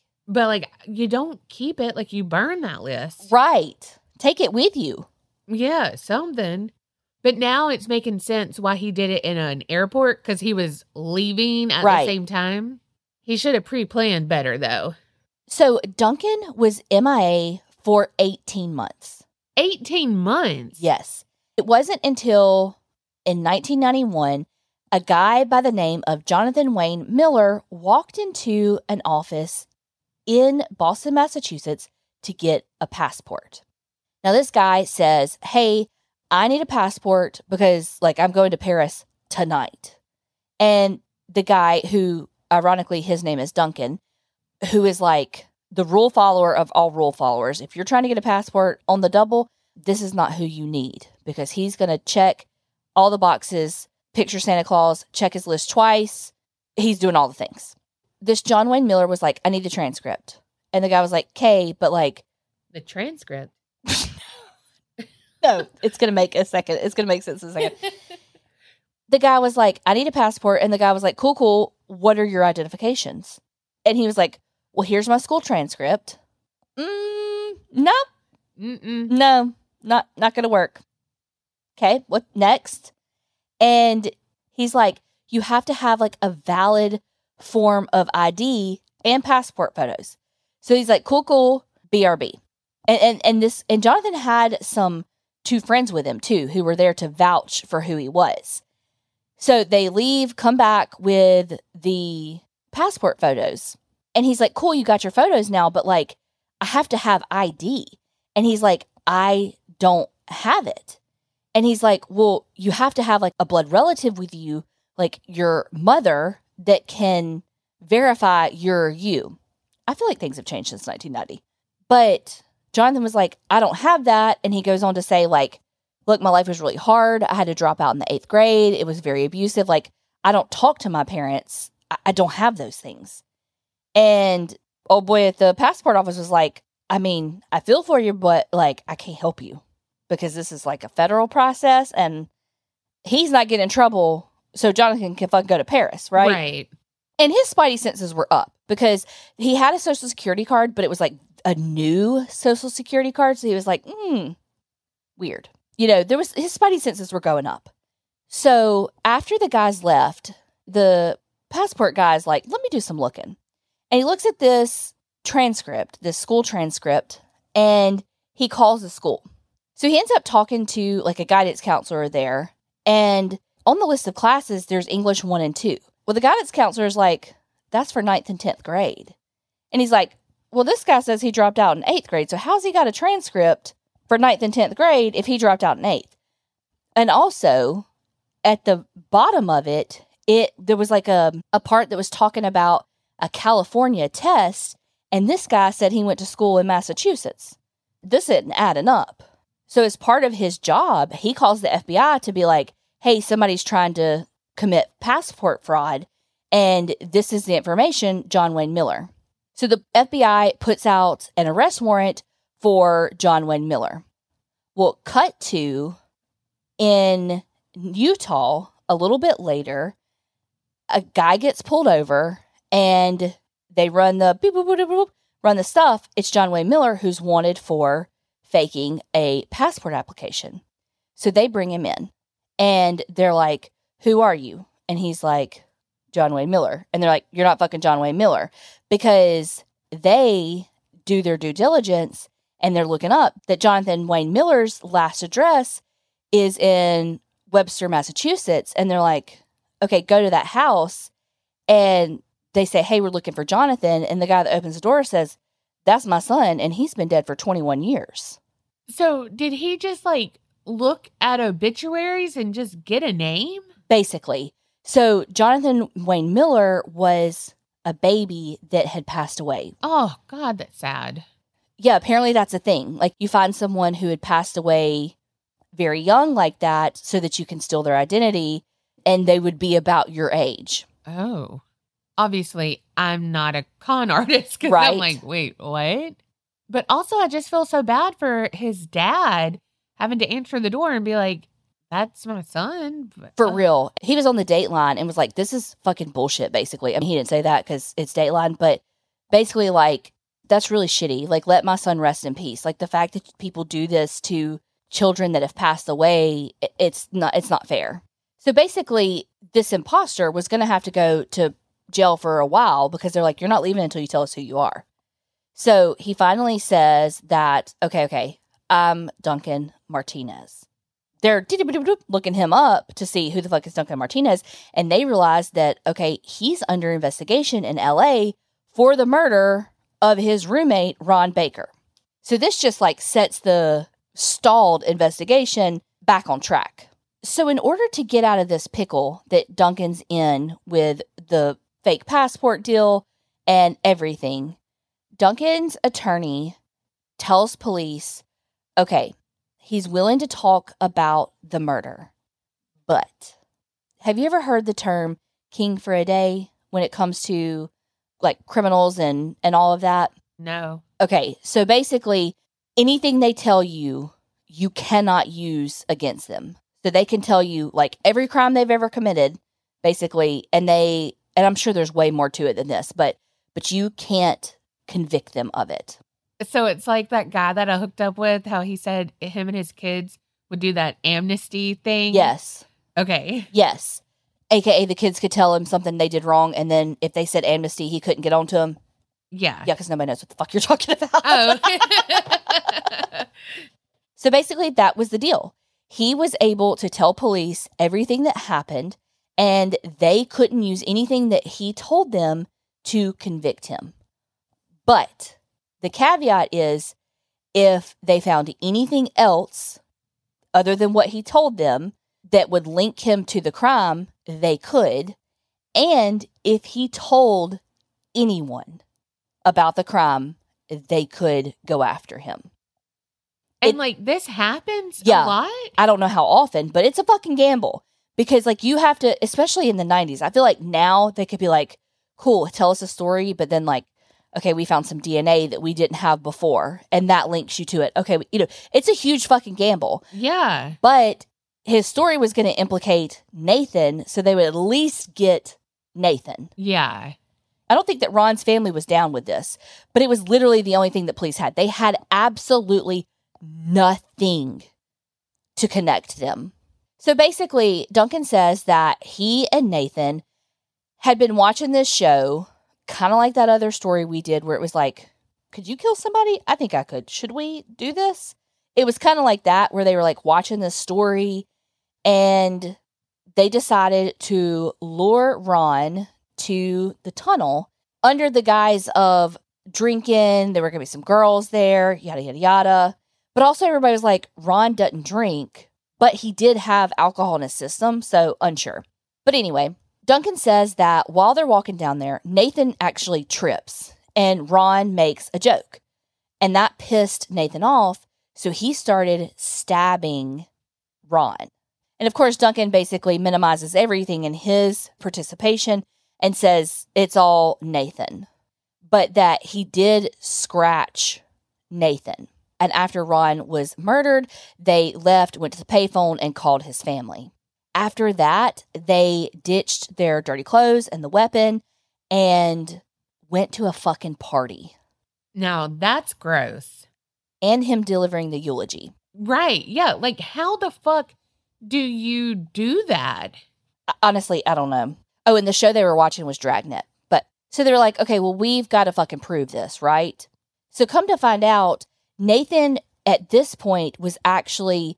you don't keep it. Like, you burn that list. Right. Take it with you. Yeah, something. But now it's making sense why he did it in an airport, because he was leaving at the same time. He should have pre-planned better, though. So Duncan was MIA for 18 months. 18 months? Yes. It wasn't until in 1991, a guy by the name of Jonathan Wayne Miller walked into an office in Boston, Massachusetts to get a passport. Now, this guy says, hey, I need a passport because, like, I'm going to Paris tonight. And the guy who, ironically, his name is Duncan, who is like the rule follower of all rule followers. If you're trying to get a passport on the double, this is not who you need, because he's going to check all the boxes, picture Santa Claus, check his list twice. He's doing all the things. This John Wayne Miller was like, I need the transcript. And the guy was like, okay, but like. The transcript? No, it's going to make a second. It's going to make sense in a second. The guy was like, I need a passport. And the guy was like, cool. What are your identifications? And he was like, well, here's my school transcript. Nope. No, not going to work. Okay, what next? And he's like, you have to have like a valid form of ID and passport photos. So he's like, cool, BRB. And Jonathan had two friends with him too, who were there to vouch for who he was. So they leave, come back with the passport photos. And he's like, cool, you got your photos now, but like, I have to have ID. And he's like, I don't have it. And he's like, well, you have to have like a blood relative with you, like your mother, that can verify you're you. I feel like things have changed since 1990. But Jonathan was like, I don't have that. And he goes on to say, like, look, my life was really hard. I had to drop out in the 8th grade. It was very abusive. Like, I don't talk to my parents. I don't have those things. And old boy at the passport office was like, I mean, I feel for you, but like, I can't help you because this is like a federal process and he's not getting in trouble. So Jonathan can fucking go to Paris, right? Right. And his spidey senses were up because he had a social security card, but it was like a new social security card. So he was like, weird. You know, his spidey senses were going up. So after the guys left, the passport guy's like, let me do some looking. And he looks at this transcript, this school transcript, and he calls the school. So he ends up talking to like a guidance counselor there. And on the list of classes, there's English 1 and 2. Well, the guidance counselor is like, that's for 9th and 10th grade. And he's like, well, this guy says he dropped out in 8th grade. So how's he got a transcript for 9th and 10th grade if he dropped out in 8th? And also, at the bottom of it, there was like a part that was talking about a California test. And this guy said he went to school in Massachusetts. This isn't adding up. So as part of his job, he calls the FBI to be like, hey, somebody's trying to commit passport fraud. And this is the information, John Wayne Miller. So the FBI puts out an arrest warrant for John Wayne Miller. Well, cut to in Utah a little bit later, a guy gets pulled over and they run the beep, boop, boop, boop, boop, run the stuff. It's John Wayne Miller who's wanted for faking a passport application. So they bring him in and they're like, who are you? And he's like, John Wayne Miller. And they're like, you're not fucking John Wayne Miller, because they do their due diligence and they're looking up that Jonathan Wayne Miller's last address is in Webster, Massachusetts. And they're like, okay, go to that house. And they say, hey, we're looking for Jonathan. And the guy that opens the door says, that's my son. And he's been dead for 21 years. So did he just like look at obituaries and just get a name? Basically. So Jonathan Wayne Miller was a baby that had passed away. Oh, God, that's sad. Yeah, apparently that's a thing. Like, you find someone who had passed away very young like that so that you can steal their identity, and they would be about your age. Oh. Obviously, I'm not a con artist because Right. I'm like, wait, what? But also, I just feel so bad for his dad having to answer the door and be like, that's my son. But, For real. He was on the Dateline and was like, this is fucking bullshit, basically. I mean, he didn't say that because it's Dateline, but basically, like, that's really shitty. Like, let my son rest in peace. Like, the fact that people do this to children that have passed away, it's not fair. So basically, this imposter was going to have to go to jail for a while because they're like, you're not leaving until you tell us who you are. So he finally says that, okay, I'm Duncan Martinez. They're looking him up to see who the fuck is Duncan Martinez. And they realize that, okay, he's under investigation in LA for the murder of his roommate, Ron Baker. So this just like sets the stalled investigation back on track. So in order to get out of this pickle that Duncan's in with the fake passport deal and everything, Duncan's attorney tells police, okay, he's willing to talk about the murder. But have you ever heard the term king for a day when it comes to like criminals and all of that? No. Okay, so basically anything they tell you, you cannot use against them. So they can tell you like every crime they've ever committed, basically, and I'm sure there's way more to it than this, but you can't convict them of it. So it's like that guy that I hooked up with, how he said him and his kids would do that amnesty thing. Yes. Okay. Yes. AKA the kids could tell him something they did wrong, and then if they said amnesty, he couldn't get on to him. Yeah. Yeah, because nobody knows what the fuck you're talking about. Oh. So basically, that was the deal. He was able to tell police everything that happened, and they couldn't use anything that he told them to convict him. But the caveat is, if they found anything else other than what he told them that would link him to the crime, they could. And if he told anyone about the crime, they could go after him. And like this happens Yeah. a lot? I don't know how often, but it's a fucking gamble. Because like you have to, especially in the 90s, I feel like now they could be like, cool, tell us a story, but then like, okay, we found some DNA that we didn't have before, and that links you to it. Okay, it's a huge fucking gamble. Yeah. But his story was going to implicate Nathan, so they would at least get Nathan. Yeah. I don't think that Ron's family was down with this, but it was literally the only thing that police had. They had absolutely nothing to connect them. So basically, Duncan says that he and Nathan had been watching this show, kind of like that other story we did where it was like, could you kill somebody? I think I could. Should we do this? It was kind of like that where they were like watching this story, and they decided to lure Ron to the tunnel under the guise of drinking. There were going to be some girls there, yada, yada, yada. But also everybody was like, Ron doesn't drink, but he did have alcohol in his system, so unsure. But anyway, Duncan says that while they're walking down there, Nathan actually trips, and Ron makes a joke. And that pissed Nathan off, so he started stabbing Ron. And of course, Duncan basically minimizes everything in his participation and says it's all Nathan. But that he did scratch Nathan. And after Ron was murdered, they left, went to the payphone, and called his family. After that, they ditched their dirty clothes and the weapon and went to a fucking party. Now that's gross. And him delivering the eulogy. Right. Yeah. Like, how the fuck do you do that? Honestly, I don't know. Oh, and the show they were watching was Dragnet. But so they were like, okay, well, we've got to fucking prove this, right? So come to find out, Nathan at this point was actually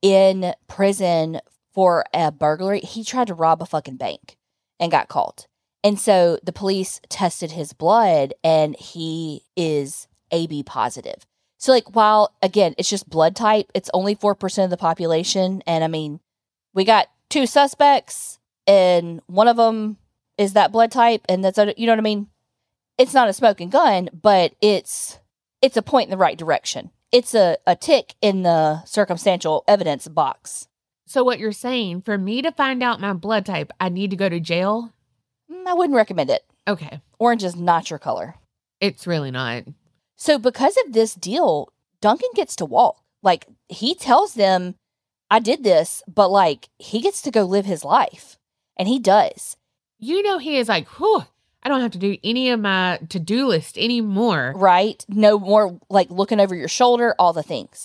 in prison for a burglary. He tried to rob a fucking bank and got caught. And so the police tested his blood, and he is AB positive. So like, while again, it's just blood type, it's only 4% of the population. And I mean, we got 2 suspects and one of them is that blood type. And that's, you know what I mean? It's not a smoking gun, but it's a point in the right direction. It's a tick in the circumstantial evidence box. So what you're saying, for me to find out my blood type, I need to go to jail? I wouldn't recommend it. Okay. Orange is not your color. It's really not. So because of this deal, Duncan gets to walk. Like, he tells them, I did this, but like, he gets to go live his life. And he does. You know, he is like, whew, I don't have to do any of my to-do list anymore. Right? No more like looking over your shoulder, all the things.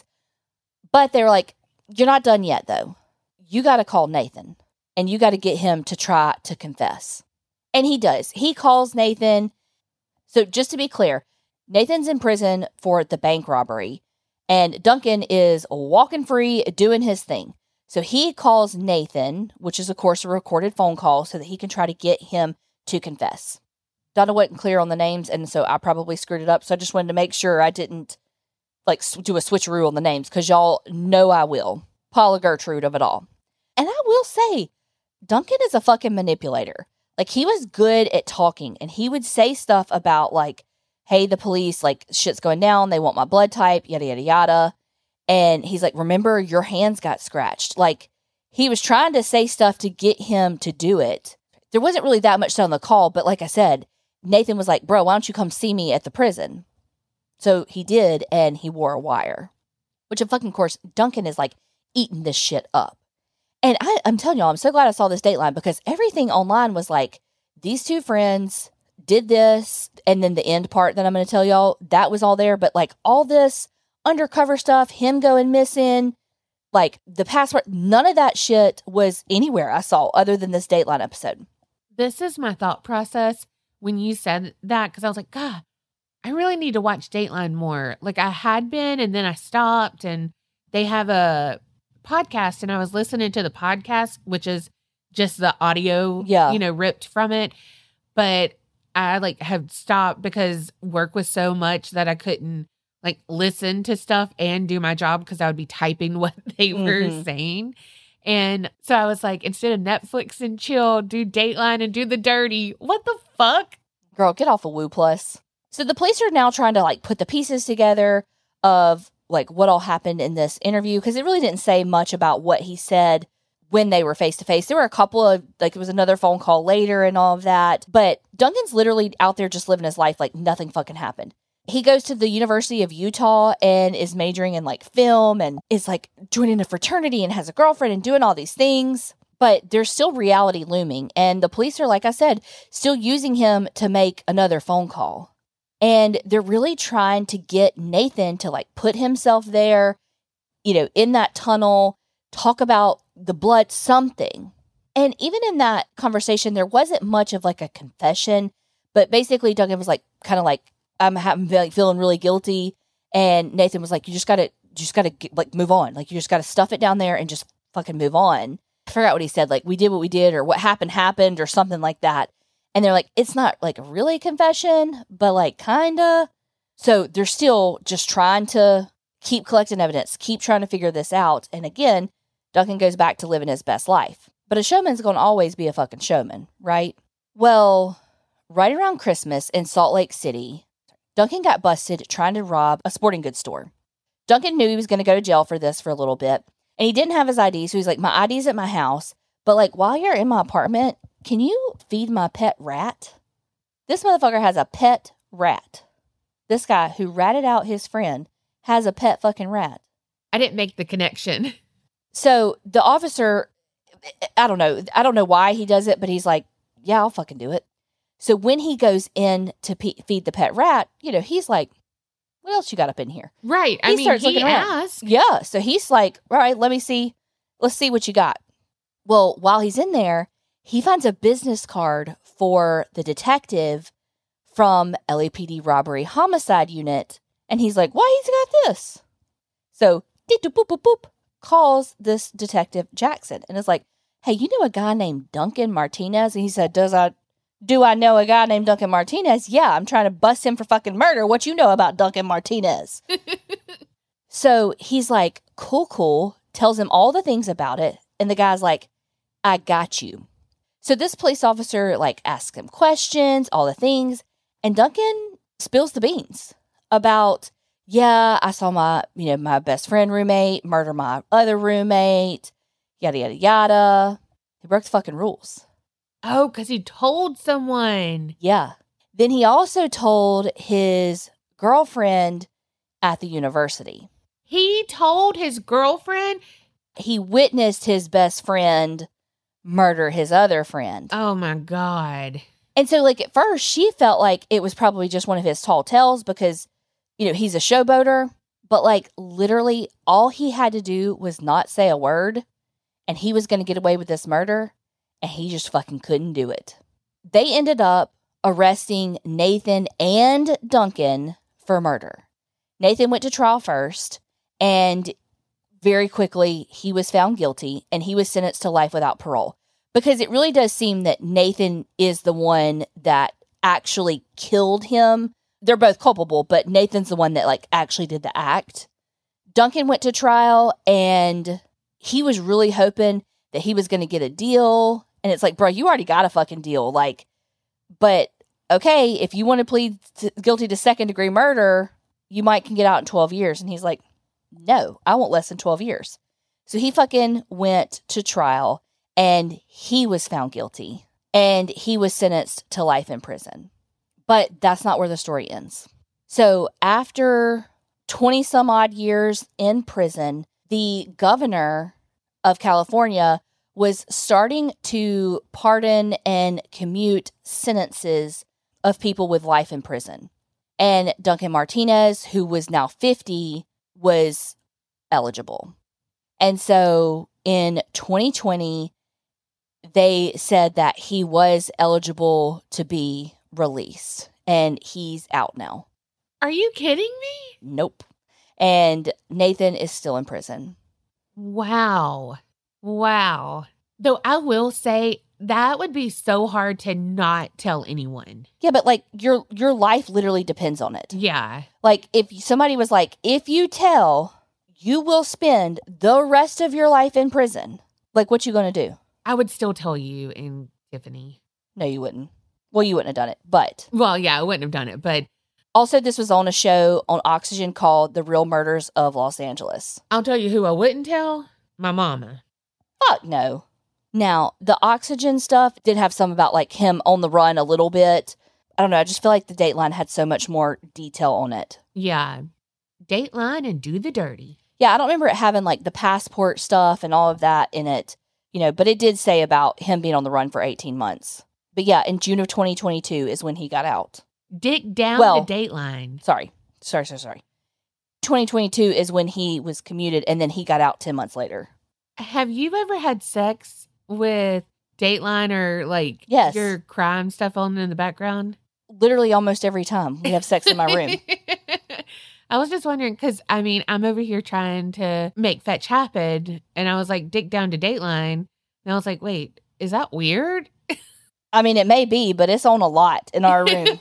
But they're like, you're not done yet though. You got to call Nathan and you got to get him to try to confess. And he does. He calls Nathan. So just to be clear, Nathan's in prison for the bank robbery and Duncan is walking free, doing his thing. So he calls Nathan, which is of course a recorded phone call, so that he can try to get him to confess. Donna wasn't clear on the names, and so I probably screwed it up. So I just wanted to make sure I didn't like do a switcheroo on the names, because y'all know I will. Paula Gertrude of it all. And I will say, Duncan is a fucking manipulator. Like, he was good at talking, and he would say stuff about like, hey, the police, like, shit's going down. They want my blood type, yada, yada, yada. And he's like, remember, your hands got scratched. Like, he was trying to say stuff to get him to do it. There wasn't really that much said on the call, but like I said, Nathan was like, bro, why don't you come see me at the prison? So he did, and he wore a wire. Which, of fucking course, Duncan is like eating this shit up. And I'm telling y'all, I'm so glad I saw this Dateline, because everything online was like, these two friends did this, and then the end part that I'm going to tell y'all, that was all there. But like all this undercover stuff, him going missing, like the password, none of that shit was anywhere I saw other than this Dateline episode. This is my thought process when you said that, because I was like, God, I really need to watch Dateline more. Like I had been, and then I stopped, and they have a podcast, and I was listening to the podcast, which is just the audio, ripped from it. But I like have stopped because work was so much that I couldn't like listen to stuff and do my job because I would be typing what they were saying. And so I was like, instead of Netflix and chill, do Dateline and do the dirty. What the fuck? Girl, get off of Woo Plus. So the police are now trying to like put the pieces together of like what all happened in this interview, because it really didn't say much about what he said when they were face to face. There were a couple of like, it was another phone call later and all of that. But Duncan's literally out there just living his life like nothing fucking happened. He goes to the University of Utah and is majoring in like film and is like joining a fraternity and has a girlfriend and doing all these things. But there's still reality looming. And the police are, like I said, still using him to make another phone call. And they're really trying to get Nathan to like put himself there, in that tunnel, talk about the blood, something. And even in that conversation, there wasn't much of like a confession, but basically Duncan was like, kind of like, I'm feeling really guilty. And Nathan was like, you just gotta like move on. Like you just gotta stuff it down there and just fucking move on. I forgot what he said. Like we did what we did, or what happened or something like that. And they're like, it's not like really a confession, but like kinda. So they're still just trying to keep collecting evidence, keep trying to figure this out. And again, Duncan goes back to living his best life. But a showman's going to always be a fucking showman, right? Well, right around Christmas in Salt Lake City, Duncan got busted trying to rob a sporting goods store. Duncan knew he was going to go to jail for this for a little bit. And he didn't have his ID, so he's like, my ID's at my house. But like, while you're in my apartment, can you feed my pet rat? This motherfucker has a pet rat. This guy who ratted out his friend has a pet fucking rat. I didn't make the connection. So the officer, I don't know why he does it, but he's like, yeah, I'll fucking do it. So when he goes in to feed the pet rat, he's like, what else you got up in here? Right. He asked. Yeah. So he's like, all right, let's see what you got. Well, while he's in there, he finds a business card for the detective from LAPD Robbery Homicide Unit. And he's like, why he's got this? So, boop, boop, boop, calls this detective Jackson and is like, hey, you know a guy named Duncan Martinez? And he said, do I know a guy named Duncan Martinez? Yeah, I'm trying to bust him for fucking murder. What you know about Duncan Martinez? So he's like, cool, tells him all the things about it. And the guy's like, I got you. So this police officer like asks him questions, all the things. And Duncan spills the beans about, yeah, I saw my best friend roommate murder my other roommate, yada, yada, yada. He broke the fucking rules. Oh, because he told someone. Yeah. Then he also told his girlfriend at the university. He told his girlfriend? He witnessed his best friend murder his other friend. Oh, my God. And so, like, at first, she felt like it was probably just one of his tall tales because, he's a showboater. But, like, literally, all he had to do was not say a word, and he was going to get away with this murder, and he just fucking couldn't do it. They ended up arresting Nathan and Duncan for murder. Nathan went to trial first, and very quickly, he was found guilty, and he was sentenced to life without parole. Because it really does seem that Nathan is the one that actually killed him. They're both culpable, but Nathan's the one that like actually did the act. Duncan went to trial and he was really hoping that he was going to get a deal. And it's like, bro, you already got a fucking deal. Like, but okay, if you want to plead guilty to second degree murder, you might can get out in 12 years. And he's like, no, I want less than 12 years. So he fucking went to trial. And he was found guilty. And he was sentenced to life in prison. But that's not where the story ends. So after 20 some odd years in prison, the governor of California was starting to pardon and commute sentences of people with life in prison. And Duncan Martinez, who was now 50, was eligible. And so in 2020, they said that he was eligible to be released. And he's out now. Are you kidding me? Nope. And Nathan is still in prison. Wow. Though I will say that would be so hard to not tell anyone. Yeah, but like your life literally depends on it. Yeah. Like if somebody was like, if you tell, you will spend the rest of your life in prison. Like, what you going to do? I would still tell you and Tiffany. No, you wouldn't. Well, you wouldn't have done it, but. Well, yeah, I wouldn't have done it, but. Also, this was on a show on Oxygen called The Real Murders of Los Angeles. I'll tell you who I wouldn't tell. My mama. Fuck no. Now, the Oxygen stuff did have some about like him on the run a little bit. I don't know. I just feel like the Dateline had so much more detail on it. Yeah. Dateline and do the dirty. Yeah, I don't remember it having like the passport stuff and all of that in it, but it did say about him being on the run for 18 months. But yeah, in June of 2022 is when he got out. Dig down the Dateline. Sorry. 2022 is when he was commuted and then he got out 10 months later. Have you ever had sex with Dateline or like yes. your crime stuff on in the background? Literally almost every time we have sex in my room. I was just wondering because, I'm over here trying to make fetch happen and I was like, dig down to Dateline. And I was like, wait, is that weird? It may be, but it's on a lot in our room.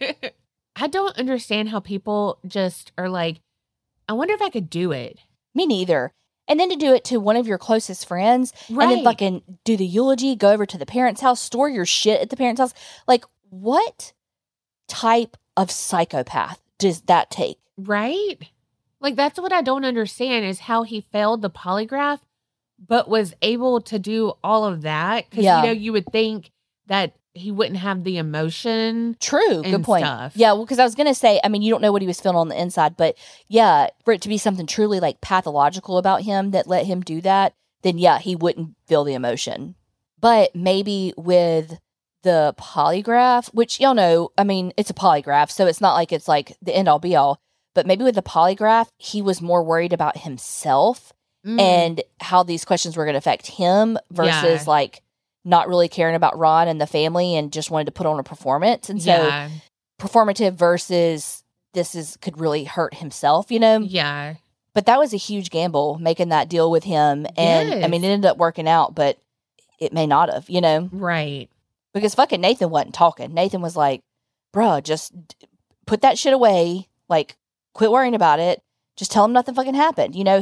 I don't understand how people just are like, I wonder if I could do it. Me neither. And then to do it to one of your closest friends right. and then fucking do the eulogy, go over to the parents' house, store your shit at the parents' house. Like, what type of psychopath does that take? Right? Like, that's what I don't understand is how he failed the polygraph, but was able to do all of that. Because, you would think that he wouldn't have the emotion. True. Good point. Stuff. Yeah. Well, because I was going to say, you don't know what he was feeling on the inside, but yeah, for it to be something truly like pathological about him that let him do that, then yeah, he wouldn't feel the emotion. But maybe with the polygraph, which y'all know, it's a polygraph, so it's not like it's like the end all be all, but maybe with the polygraph, he was more worried about himself and how these questions were going to affect him versus like, not really caring about Ron and the family and just wanted to put on a performance. And so performative versus could really hurt himself, Yeah. But that was a huge gamble making that deal with him. And it ended up working out, but it may not have, Right. Because fucking Nathan wasn't talking. Nathan was like, bruh, just put that shit away. Like, quit worrying about it. Just tell him nothing fucking happened. He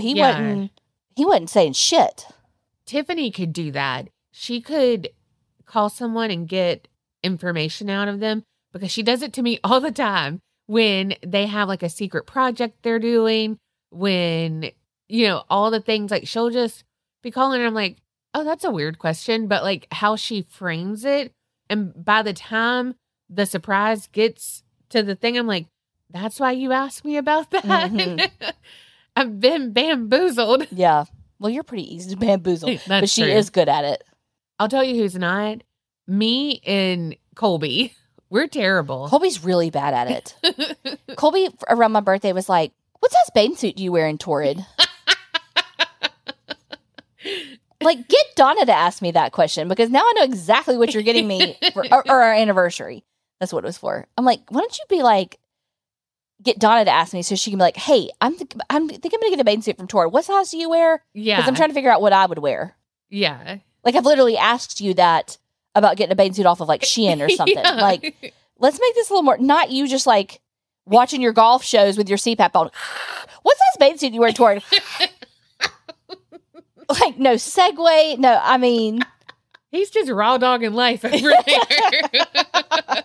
wasn't saying shit. Tiffany could do that. She could call someone and get information out of them because she does it to me all the time when they have like a secret project they're doing, when, all the things like she'll just be calling and I'm like, oh, that's a weird question. But like how she frames it. And by the time the surprise gets to the thing, I'm like, that's why you asked me about that. Mm-hmm. I've been bamboozled. Yeah. Well, you're pretty easy to bamboozle, but she true. is good at it. I'll tell you who's not. Me and Colby. We're terrible. Colby's really bad at it. Colby, around my birthday, was like, what size bathing suit do you wear in Torrid? Like, get Donna to ask me that question because now I know exactly what you're getting me for or our anniversary. That's what it was for. I'm like, why don't you be like, get Donna to ask me so she can be like, hey, I think I'm going to get a bathing suit from Torrid. What size do you wear? Yeah. Because I'm trying to figure out what I would wear. Yeah. Like, I've literally asked you that about getting a bathing suit off of, like, Shein or something. Yeah. Like, let's make this a little more, not you just, like, watching your golf shows with your CPAP on. What size bathing suit do you wear toward? Like, no segue. No, He's just raw dogging life over there.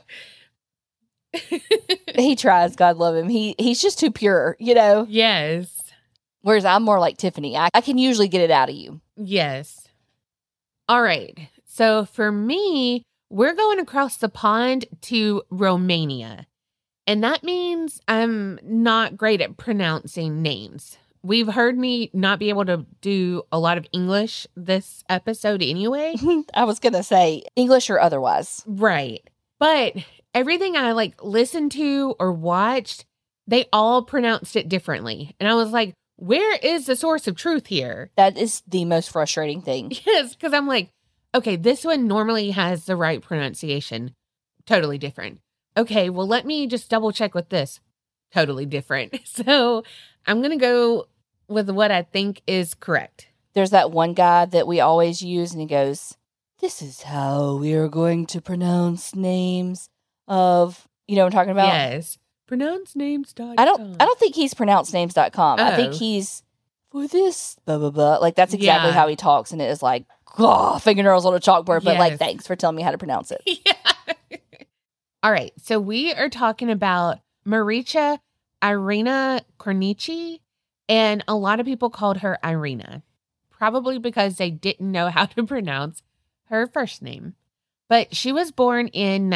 He tries, God love him. He's just too pure, Yes. Whereas I'm more like Tiffany. I can usually get it out of you. Yes. All right. So for me, we're going across the pond to Romania. And that means I'm not great at pronouncing names. We've heard me not be able to do a lot of English this episode anyway. I was going to say English or otherwise. Right. But everything I like listened to or watched, they all pronounced it differently. And I was like, where is the source of truth here? That is the most frustrating thing. Yes, because I'm like, okay, this one normally has the right pronunciation. Totally different. Okay, well, let me just double check with this. Totally different. So I'm going to go with what I think is correct. There's that one guy that we always use, and he goes, "This is how we are going to pronounce names of," you know what I'm talking about? Yes. Pronouncenames.com. I don't think he's pronouncenames.com. I think Oh. he's for this blah blah blah. Like that's exactly Yeah. how he talks, and it is like fingernails on a chalkboard. But like, Yes. thanks for telling me how to pronounce it. Yeah. All right. So we are talking about Maricha Irina Cornici, and a lot of people called her Irina, probably because they didn't know how to pronounce her first name. But she was born in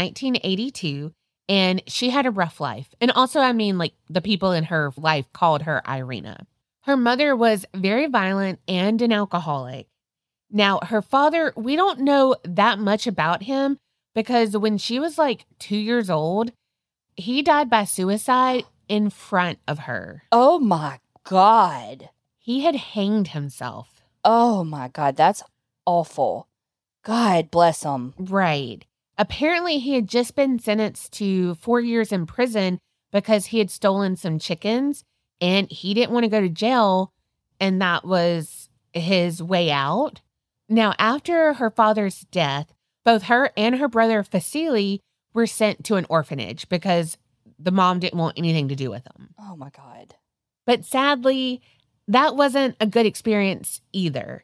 1982, and she had a rough life. And also, I mean, like the people in her life called her Irina. Her mother was very violent and an alcoholic. Now, her father, we don't know that much about him because when she was like 2 years old, he died by suicide in front of her. Oh my God. He had hanged himself. Oh my God. That's awful. God bless him. Right. Apparently, he had just been sentenced to 4 years in prison because he had stolen some chickens and he didn't want to go to jail. And that was his way out. Now, after her father's death, both her and her brother Vasily were sent to an orphanage because the mom didn't want anything to do with them. Oh my God. But sadly, that wasn't a good experience either.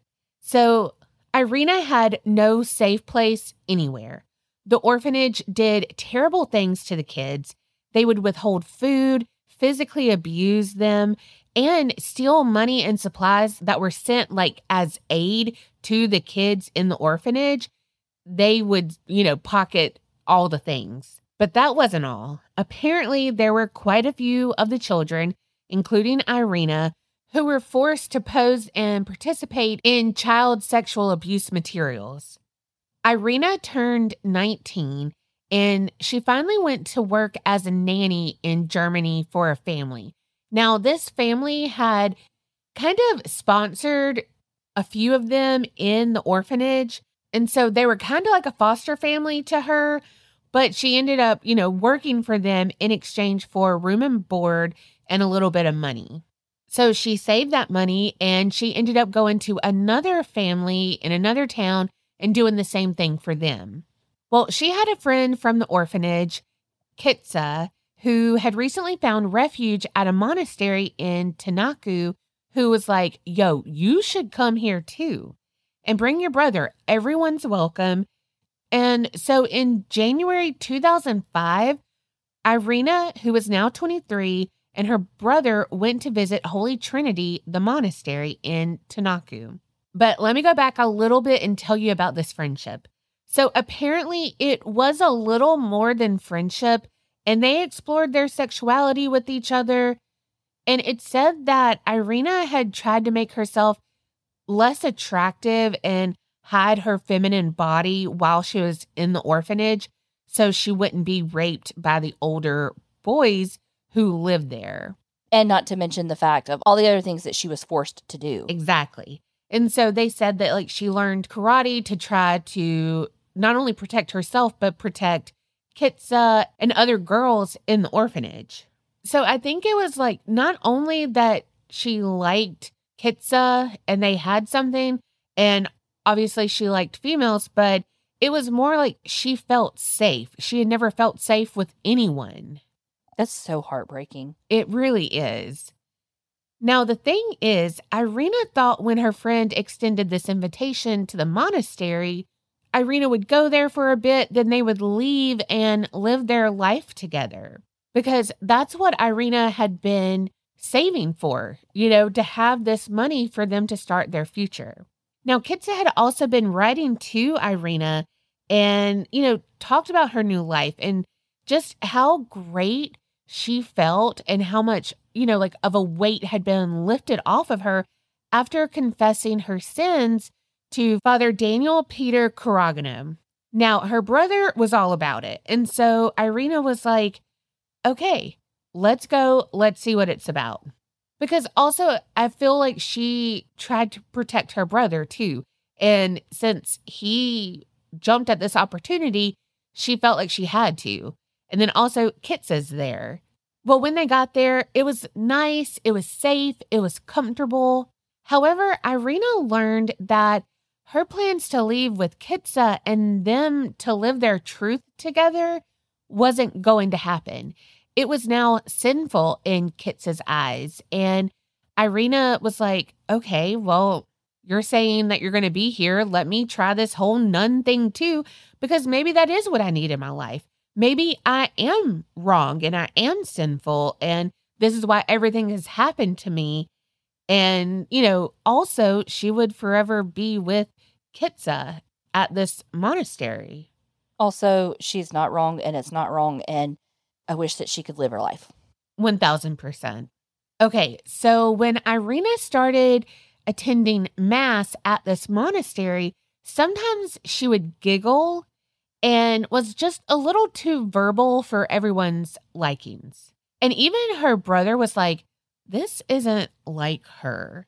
So Irina had no safe place anywhere. The orphanage did terrible things to the kids. They would withhold food, physically abuse them, and steal money and supplies that were sent like as aid to the kids in the orphanage. They would, pocket all the things. But that wasn't all. Apparently, there were quite a few of the children, including Irina, who were forced to pose and participate in child sexual abuse materials. Irina turned 19, and she finally went to work as a nanny in Germany for a family. Now, this family had kind of sponsored a few of them in the orphanage, and so they were kind of like a foster family to her, but she ended up, working for them in exchange for room and board and a little bit of money. So she saved that money and she ended up going to another family in another town and doing the same thing for them. Well, she had a friend from the orphanage, Kitsa, who had recently found refuge at a monastery in Tanaku, who was like, yo, you should come here too and bring your brother. Everyone's welcome. And so in January 2005, Irina, who was now 23, and her brother went to visit Holy Trinity, the monastery in Tanaku. But let me go back a little bit and tell you about this friendship. So apparently it was a little more than friendship, and they explored their sexuality with each other. And it said that Irina had tried to make herself less attractive and hide her feminine body while she was in the orphanage so she wouldn't be raped by the older boys who lived there. And not to mention the fact of all the other things that she was forced to do. Exactly. And so they said that she learned karate to try to not only protect herself, but protect Kitsa and other girls in the orphanage. So I think it was not only that she liked Kitsa and they had something, and obviously she liked females, but it was more like she felt safe. She had never felt safe with anyone. That's so heartbreaking. It really is. Now, the thing is, Irina thought when her friend extended this invitation to the monastery, Irina would go there for a bit, then they would leave and live their life together. Because that's what Irina had been saving for, to have this money for them to start their future. Now, Kitsa had also been writing to Irina and, talked about her new life and just how great she felt and how much, of a weight had been lifted off of her after confessing her sins to Father Daniel Peter Karagano. Now, her brother was all about it. And so Irina was like, okay, let's go. Let's see what it's about. Because also, I feel like she tried to protect her brother too. And since he jumped at this opportunity, she felt like she had to. And then also, Kitsa's there. Well, when they got there, it was nice, it was safe, it was comfortable. However, Irina learned that her plans to leave with Kitsa and them to live their truth together wasn't going to happen. It was now sinful in Kitsa's eyes. And Irina was like, okay, well, you're saying that you're going to be here. Let me try this whole nun thing too, because maybe that is what I need in my life. Maybe I am wrong and I am sinful, and this is why everything has happened to me. And, also she would forever be with Kitsa at this monastery. Also, she's not wrong and it's not wrong, and I wish that she could live her life. 1000%. Okay, so when Irina started attending Mass at this monastery, sometimes she would giggle and was just a little too verbal for everyone's likings. And even her brother was like, this isn't like her.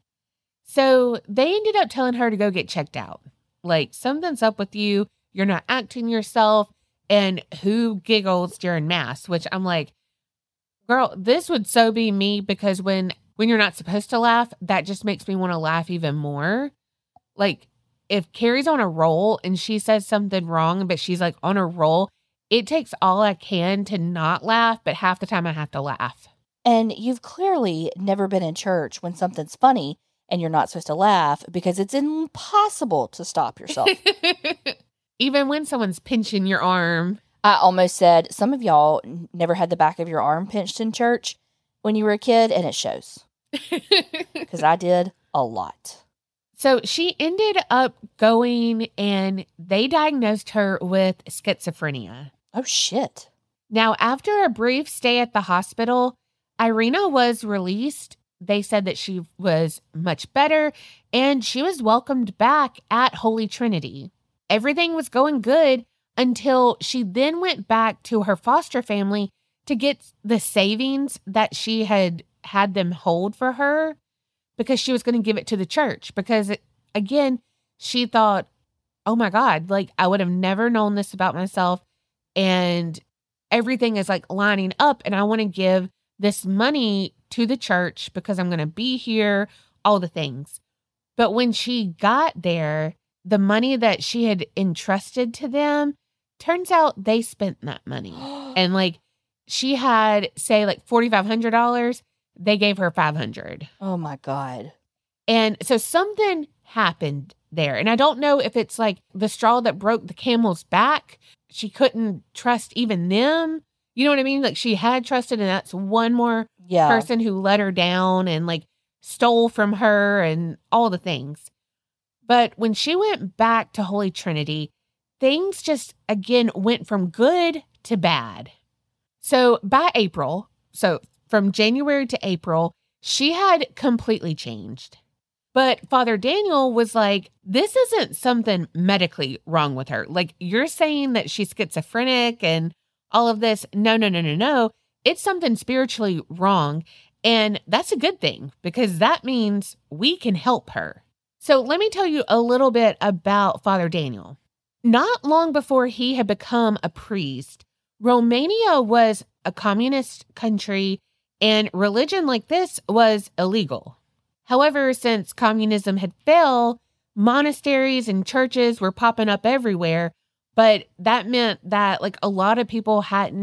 So they ended up telling her to go get checked out. Like, something's up with you. You're not acting yourself. And who giggles during Mass? Which I'm like, girl, this would so be me, because when you're not supposed to laugh, that just makes me want to laugh even more. Like, if Carrie's on a roll and she says something wrong, but she's like on a roll, it takes all I can to not laugh, but half the time I have to laugh. And you've clearly never been in church when something's funny and you're not supposed to laugh, because it's impossible to stop yourself. Even when someone's pinching your arm. I almost said, some of y'all never had the back of your arm pinched in church when you were a kid, and it shows. Because I did a lot. So she ended up going, and they diagnosed her with schizophrenia. Oh, shit. Now, after a brief stay at the hospital, Irina was released. They said that she was much better, and she was welcomed back at Holy Trinity. Everything was going good until she then went back to her foster family to get the savings that she had them hold for her, because she was going to give it to the church. Because, again, she thought, oh my God, like, I would have never known this about myself. And everything is like lining up. And I want to give this money to the church because I'm going to be here, all the things. But when she got there, the money that she had entrusted to them, turns out they spent that money. And like, she had, say, like $4,500. They gave her $500. Oh my God. And so something happened there. And I don't know if it's like the straw that broke the camel's back. She couldn't trust even them. You know what I mean? Like, she had trusted, and that's one more person who let her down and like stole from her and all the things. But when she went back to Holy Trinity, things just again went from good to bad. So by April, from January to April, she had completely changed. But Father Daniel was like, this isn't something medically wrong with her. Like, you're saying that she's schizophrenic and all of this. No. It's something spiritually wrong. And that's a good thing, because that means we can help her. So let me tell you a little bit about Father Daniel. Not long before he had become a priest, Romania was a communist country, and religion like this was illegal. However, since communism had failed, monasteries and churches were popping up everywhere, but that meant that like a lot of people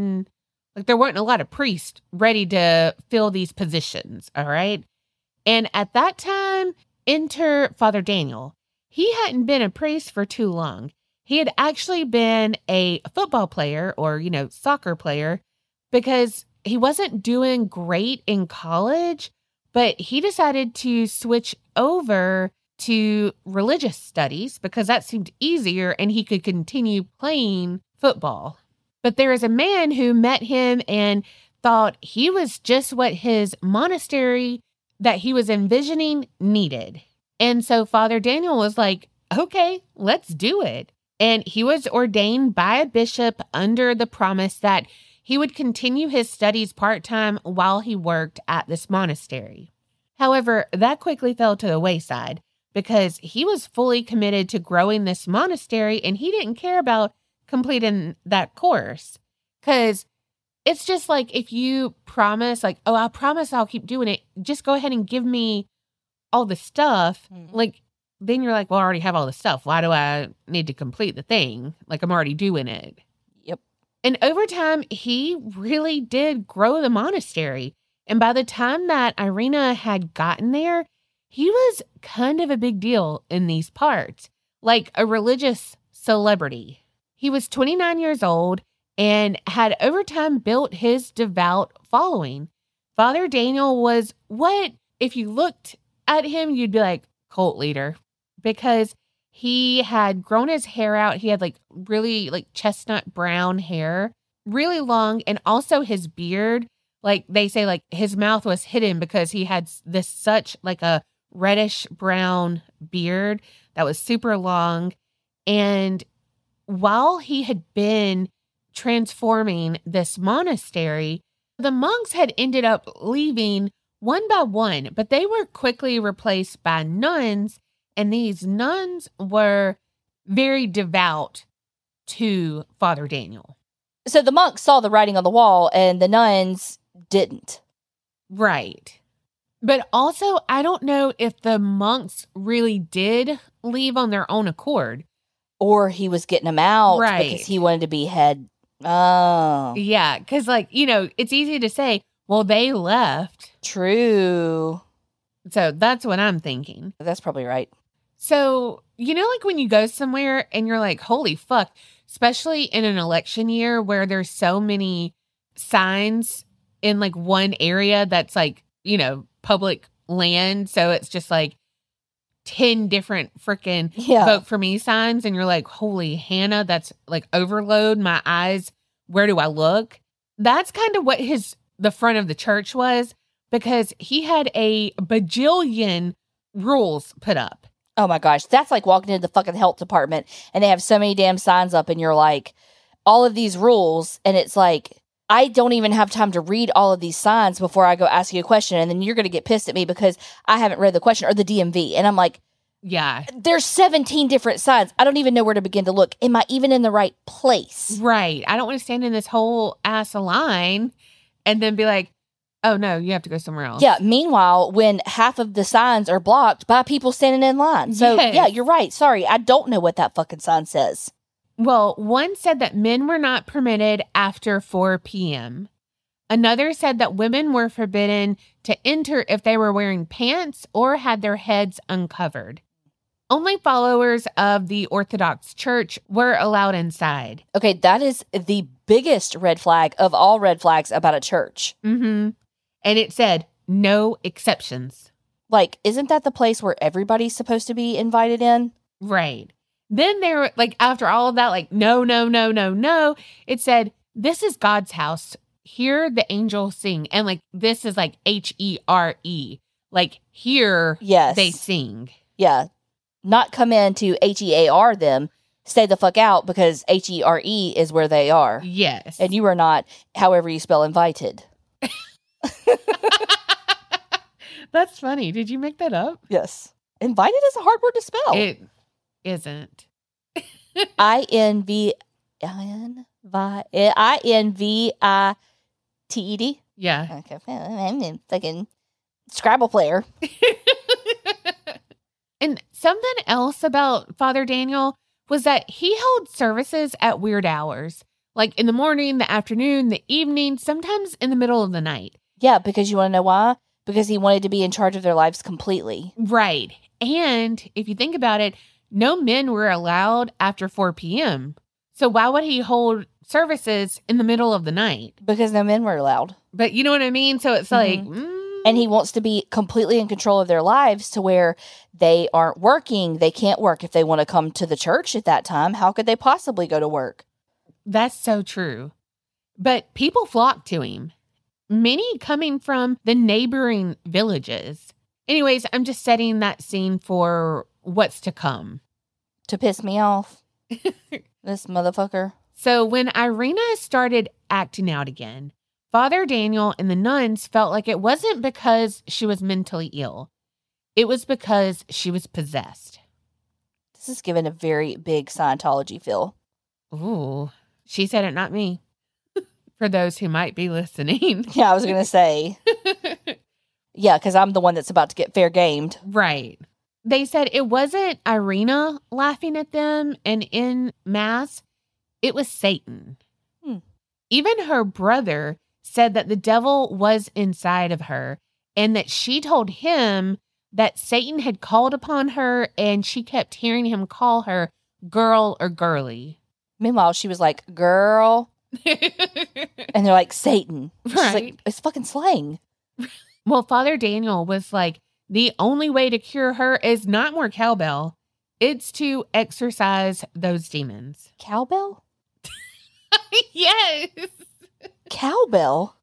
there weren't a lot of priests ready to fill these positions, all right? And at that time, enter Father Daniel. He hadn't been a priest for too long. He had actually been a football player or, soccer player, because he wasn't doing great in college, but he decided to switch over to religious studies because that seemed easier and he could continue playing football. But there is a man who met him and thought he was just what his monastery that he was envisioning needed. And so Father Daniel was like, okay, let's do it. And he was ordained by a bishop under the promise that he would continue his studies part-time while he worked at this monastery. However, that quickly fell to the wayside because he was fully committed to growing this monastery and he didn't care about completing that course. Because it's just like if you promise, like, oh, I promise I'll keep doing it. Just go ahead and give me all the stuff. Like, then you're like, well, I already have all the stuff. Why do I need to complete the thing? Like, I'm already doing it. Yep. And over time, he really did grow the monastery. And by the time that Irina had gotten there, he was kind of a big deal in these parts, like a religious celebrity. He was 29 years old and had over time built his devout following. Father Daniel was what, if you looked at him, you'd be like, cult leader, because he had grown his hair out. He had like really like chestnut brown hair, really long. And also his beard, like they say, like his mouth was hidden because he had this such like a reddish brown beard that was super long. And while he had been transforming this monastery, the monks had ended up leaving one by one, but they were quickly replaced by nuns, and these nuns were very devout to Father Daniel. So the monks saw the writing on the wall, and the nuns didn't. Right. But also, I don't know if the monks really did leave on their own accord. Or he was getting them out Right. because he wanted to be head. Oh. Yeah, because, like, you know, it's easy to say, well, they left. True. So that's what I'm thinking. That's probably right. So, you know, like when you go somewhere and you're like, holy fuck, especially in an election year where there's so many signs in like one area that's like, you know, public land. So it's just like 10 different freaking Yeah. vote for me signs. And you're like, holy Hannah, that's like overload. My eyes, where do I look? That's kind of what the front of the church was, because he had a bajillion rules put up. Oh my gosh. That's like walking into the fucking health department and they have so many damn signs up and you're like, all of these rules. And it's like, I don't even have time to read all of these signs before I go ask you a question. And then you're going to get pissed at me because I haven't read the question or the DMV. And I'm like, Yeah. there's 17 different signs. I don't even know where to begin to look. Am I even in the right place? Right. I don't want to stand in this whole ass line and then be like, oh no, you have to go somewhere else. Yeah. Meanwhile, when half of the signs are blocked by people standing in line. So Yes. yeah, you're right. Sorry. I don't know what that fucking sign says. Well, one said that men were not permitted after 4 p.m. Another said that women were forbidden to enter if they were wearing pants or had their heads uncovered. Only followers of the Orthodox Church were allowed inside. Okay. That is the biggest red flag of all red flags about a church. Mm-hmm. And it said, no exceptions. Like, isn't that the place where everybody's supposed to be invited in? Right. Then they were like, after all of that, like, no, it said, this is God's house. Hear the angels sing. And like, this is like HERE. Like, here Yes. they sing. Yeah. Not come in to HEAR them. Stay the fuck out because HERE is where they are. Yes. And you are not, however you spell invited. That's funny. Did you make that up? Yes. Invited is a hard word to spell. It isn't. INVITED. Yeah. Okay. I'm a fucking Scrabble player. And something else about Father Daniel was that he held services at weird hours, like in the morning, the afternoon, the evening, sometimes in the middle of the night. Yeah, because you want to know why? Because he wanted to be in charge of their lives completely. Right. And if you think about it, no men were allowed after 4 p.m. So why would he hold services in the middle of the night? Because no men were allowed. But you know what I mean? So it's like, And he wants to be completely in control of their lives to where they aren't working. They can't work if they want to come to the church at that time. How could they possibly go to work? That's so true. But people flocked to him, many coming from the neighboring villages. Anyways, I'm just setting that scene for what's to come. To piss me off. This motherfucker. So when Irina started acting out again, Father Daniel and the nuns felt like it wasn't because she was mentally ill. It was because she was possessed. This is given a very big Scientology feel. Ooh, she said it, not me. For those who might be listening. Yeah, I was going to say. Yeah, because I'm the one that's about to get fair gamed. Right. They said it wasn't Irina laughing at them and in mass. It was Satan. Even her brother said that the devil was inside of her and that she told him that Satan had called upon her and she kept hearing him call her girl or girly. Meanwhile, she was like, girl. And they're like, Satan. She's Right. like, it's fucking slang. Well, Father Daniel was like, the only way to cure her is not more cowbell. It's to exorcise those demons. Cowbell? Yes. Cowbell?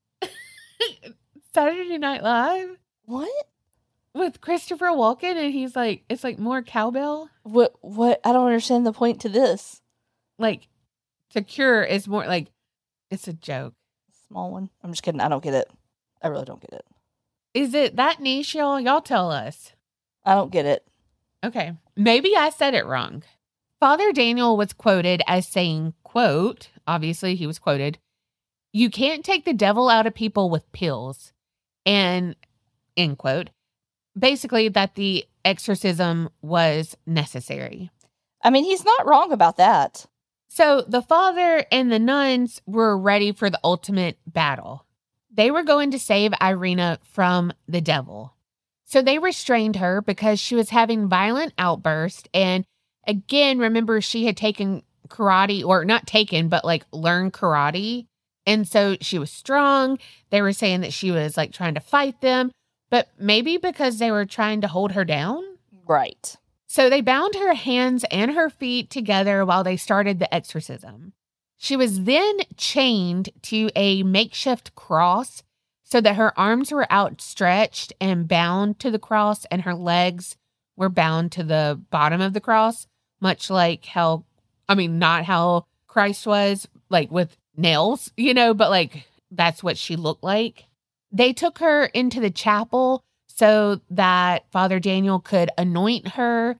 Saturday Night Live What? with Christopher Walken. And he's like, it's like more cowbell. What? I don't understand the point to this. Like to cure is more like, it's a joke. Small one. I'm just kidding. I don't get it. I really don't get it. Is it that niche, y'all? Y'all tell us. I don't get it. Okay. Maybe I said it wrong. Father Daniel was quoted as saying, quote, obviously he was quoted, "You can't take the devil out of people with pills," and end quote. Basically that the exorcism was necessary. I mean, he's not wrong about that. So the father and the nuns were ready for the ultimate battle. They were going to save Irina from the devil. So they restrained her because she was having violent outbursts. And again, remember, she had taken karate, or not taken, but like learned karate. And so she was strong. They were saying that she was like trying to fight them, but maybe because they were trying to hold her down. Right. So they bound her hands and her feet together while they started the exorcism. She was then chained to a makeshift cross so that her arms were outstretched and bound to the cross, and her legs were bound to the bottom of the cross, much like how, I mean, not how Christ was, like with nails, you know, but like that's what she looked like. They took her into the chapel so that Father Daniel could anoint her.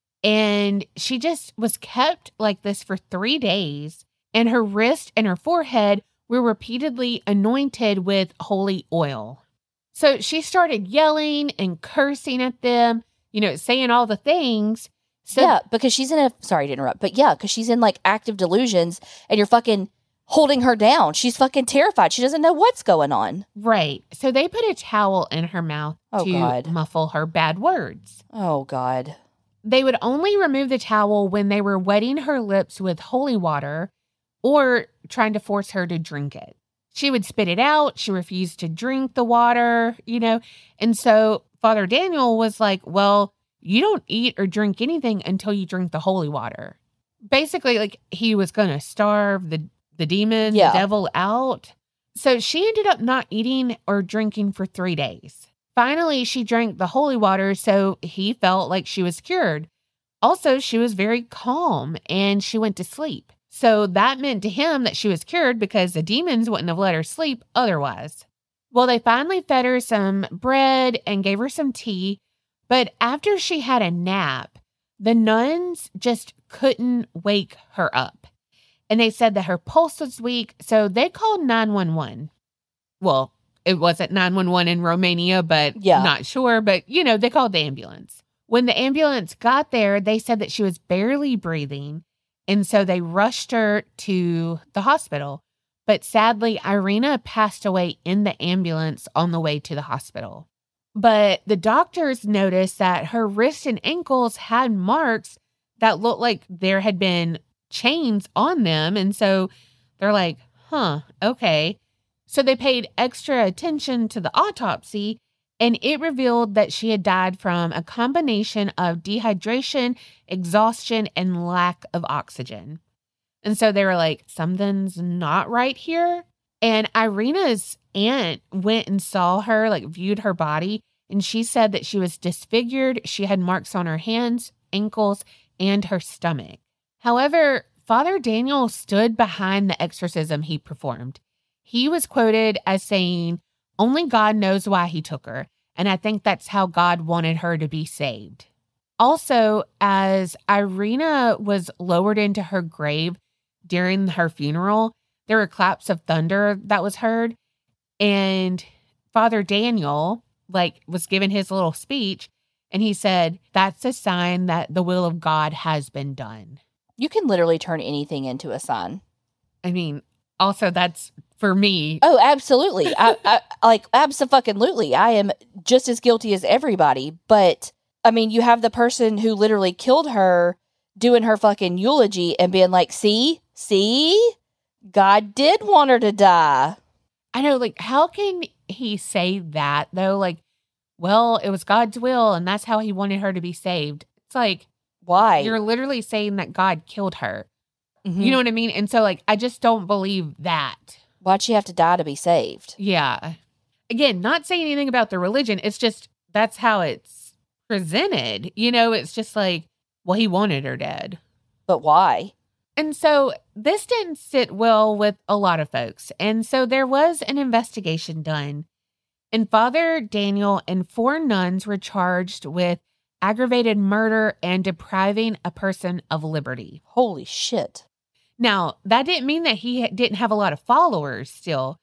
And she just was kept like this for 3 days. And her wrist and her forehead were repeatedly anointed with holy oil. So she started yelling and cursing at them, you know, saying all the things. So, yeah, because she's in a, sorry to interrupt, but yeah, because she's in like active delusions and you're fucking holding her down. She's fucking terrified. She doesn't know what's going on. Right. So they put a towel in her mouth to God. muffle her bad words. Oh, God. They would only remove the towel when they were wetting her lips with holy water or trying to force her to drink it. She would spit it out. She refused to drink the water, you know. And so Father Daniel was like, well, you don't eat or drink anything until you drink the holy water. Basically, like he was going to starve the demon, Yeah. the devil out. So she ended up not eating or drinking for 3 days. Finally, she drank the holy water, so he felt like she was cured. Also, she was very calm and she went to sleep. So that meant to him that she was cured because the demons wouldn't have let her sleep otherwise. Well, they finally fed her some bread and gave her some tea. But after she had a nap, the nuns just couldn't wake her up. And they said that her pulse was weak, so they called 911. Well, it wasn't 911 in Romania, but Yeah. not sure. But, you know, they called the ambulance. When the ambulance got there, they said that she was barely breathing. And so they rushed her to the hospital. But sadly, Irina passed away in the ambulance on the way to the hospital. But the doctors noticed that her wrists and ankles had marks that looked like there had been chains on them. And so they're like, okay. So they paid extra attention to the autopsy, and it revealed that she had died from a combination of dehydration, exhaustion, and lack of oxygen. And so they were like, something's not right here. And Irina's aunt went and saw her, like viewed her body, and she said that she was disfigured. She had marks on her hands, ankles, and her stomach. However, Father Daniel stood behind the exorcism he performed. He was quoted as saying, "Only God knows why he took her, and I think that's how God wanted her to be saved." Also, as Irina was lowered into her grave during her funeral, there were claps of thunder that was heard, and Father Daniel, was given his little speech, and he said, "That's a sign that the will of God has been done." You can literally turn anything into a sign. I mean, also that's for me. Oh, absolutely. I abso-fucking-lutely. I am just as guilty as everybody. But, I mean, you have the person who literally killed her doing her fucking eulogy and being like, see, God did want her to die. I know, how can he say that, though? Well, it was God's will, and that's how he wanted her to be saved. It's like, why? You're literally saying that God killed her. Mm-hmm. You know what I mean? And so, I just don't believe that. Why'd she have to die to be saved? Yeah. Again, not saying anything about the religion. It's just, that's how it's presented. It's just well, he wanted her dead. But why? And so this didn't sit well with a lot of folks. And so there was an investigation done. And Father Daniel and 4 nuns were charged with aggravated murder and depriving a person of liberty. Holy shit. Now, that didn't mean that he didn't have a lot of followers still.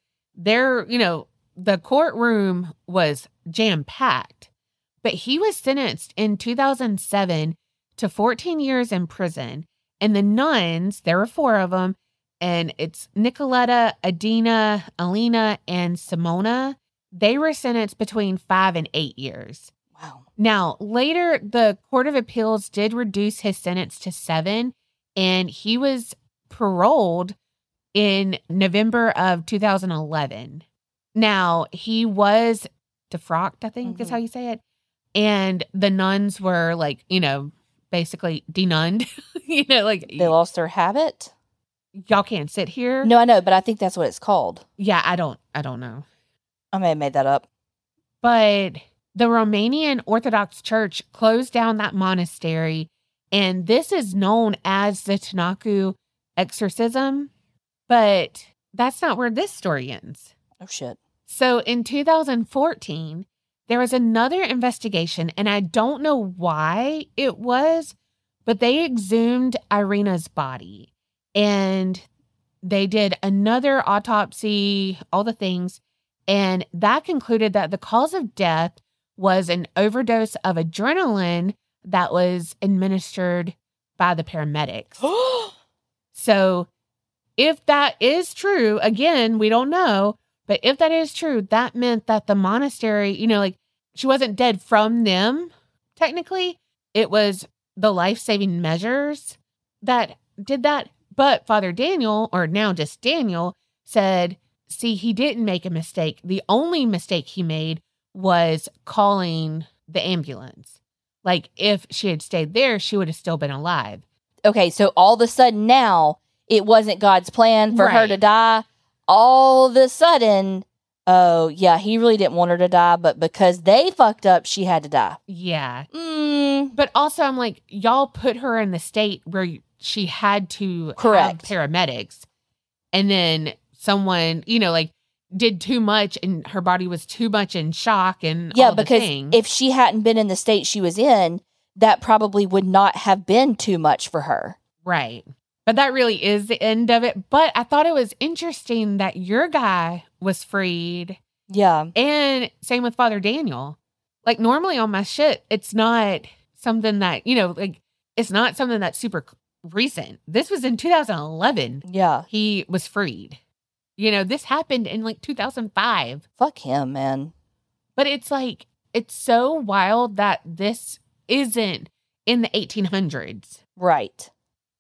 The courtroom was jam-packed. But he was sentenced in 2007 to 14 years in prison. And the nuns, there were 4 of them, and it's Nicoletta, Adina, Alina, and Simona. They were sentenced between 5 and 8 years. Wow. Now, later, the Court of Appeals did reduce his sentence to 7, and he was paroled in November of 2011. Now, he was defrocked, I think is how you say it. And the nuns were basically denunned. They lost their habit? Y'all can't sit here. No, I know, but I think that's what it's called. Yeah, I don't know. I may have made that up. But the Romanian Orthodox Church closed down that monastery, and this is known as the Tănacu exorcism. But that's not where this story ends. Oh, shit. So in 2014, there was another investigation, and I don't know why it was, but they exhumed Irina's body, and they did another autopsy, all the things, and that concluded that the cause of death was an overdose of adrenaline that was administered by the paramedics. So if that is true, again, we don't know, but if that is true, that meant that the monastery, she wasn't dead from them, technically. It was the life-saving measures that did that. But Father Daniel, or now just Daniel, said, see, he didn't make a mistake. The only mistake he made was calling the ambulance. If she had stayed there, she would have still been alive. Okay, so all of a sudden now, it wasn't God's plan for her to die. All of a sudden, oh, yeah, he really didn't want her to die, but because they fucked up, she had to die. Yeah. But also, I'm like, y'all put her in the state where she had to have paramedics. And then someone, did too much and her body was too much in shock and all the because things. If she hadn't been in the state she was in, that probably would not have been too much for her. Right. But that really is the end of it. But I thought it was interesting that your guy was freed. Yeah. And same with Father Daniel. Normally on my shit, it's not something that, it's not something that's super recent. This was in 2011. Yeah. He was freed. This happened in 2005. Fuck him, man. But it's it's so wild that this isn't in the 1800s. Right.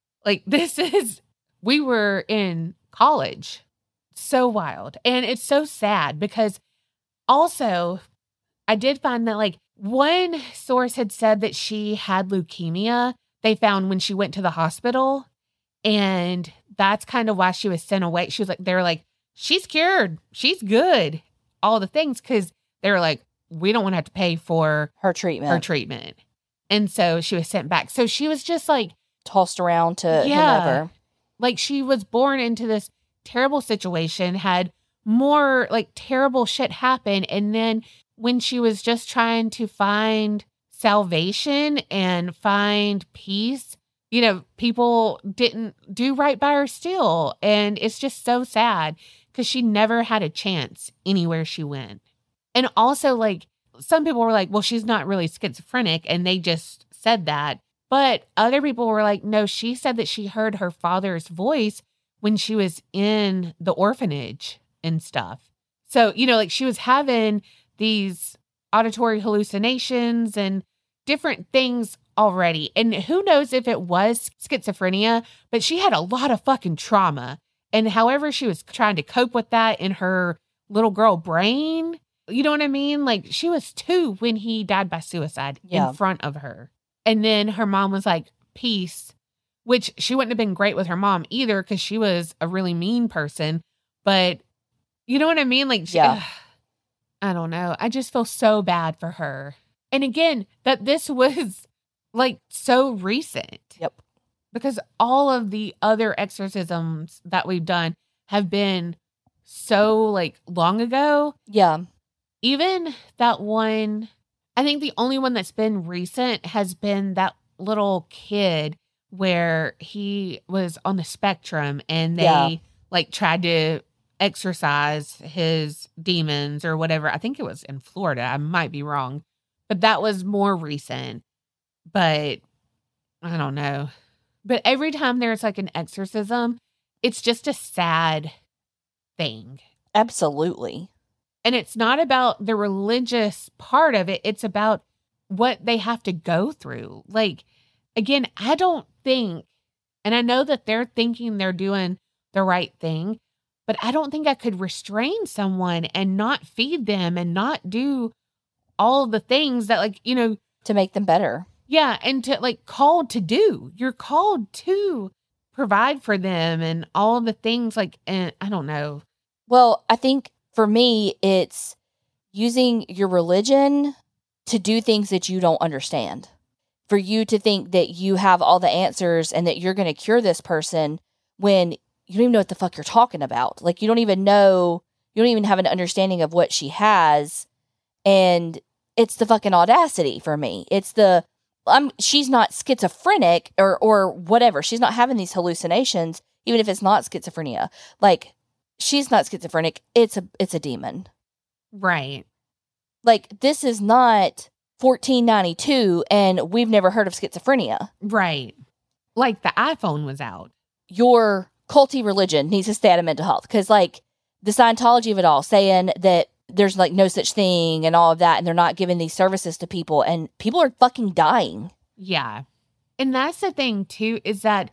We were in college. So wild. And it's so sad because also I did find that one source had said that she had leukemia. They found when she went to the hospital, and that's kind of why she was sent away. She was they were she's cured. She's good. All the things. Cause they were we don't want to have to pay for her treatment. And so she was sent back. So she was just tossed around to whomever. Like, she was born into this terrible situation, had more like terrible shit happen. And then when she was just trying to find salvation and find peace, you know, people didn't do right by her still. And it's just so sad because she never had a chance anywhere she went. And also, like, some people were like, well, she's not really schizophrenic. And they just said that. But other people were like, no, she said that she heard her father's voice when she was in the orphanage and stuff. So, you know, like, she was having these auditory hallucinations and different things already. And who knows if it was schizophrenia, but she had a lot of fucking trauma. And however she was trying to cope with that in her little girl brain, you know what I mean? Like, she was 2 when he died by suicide in front of her. And then her mom was like, peace, which she wouldn't have been great with her mom either because she was a really mean person. But you know what I mean? Like, I don't know. I just feel so bad for her. And again, that this was like so recent. Yep. Because all of the other exorcisms that we've done have been so like long ago. Yeah. Even that one, I think the only one that's been recent has been that little kid where he was on the spectrum and they like tried to exorcise his demons or whatever. I think it was in Florida. I might be wrong, but that was more recent. But I don't know. But every time there's like an exorcism, it's just a sad thing. Absolutely. And it's not about the religious part of it. It's about what they have to go through. Like, again, I don't think, and I know that they're thinking they're doing the right thing, but I don't think I could restrain someone and not feed them and not do all the things that, like, you know, to make them better. Yeah. And to like called to do, you're called to provide for them and all the things like, and I don't know. Well, I think for me, it's using your religion to do things that you don't understand. For you to think that you have all the answers and that you're going to cure this person when you don't even know what the fuck you're talking about. Like, you don't even know, you don't even have an understanding of what she has. And it's the fucking audacity for me. It's the, she's not schizophrenic or whatever. She's not having these hallucinations, even if it's not schizophrenia. Like, she's not schizophrenic. It's a demon. Right. Like, this is not 1492 and we've never heard of schizophrenia. Right. Like the iPhone was out. Your culty religion needs to stay out of mental health. Because, like, the Scientology of it all, saying that there's, like, no such thing and all of that, and they're not giving these services to people, and people are fucking dying. Yeah. And that's the thing, too, is that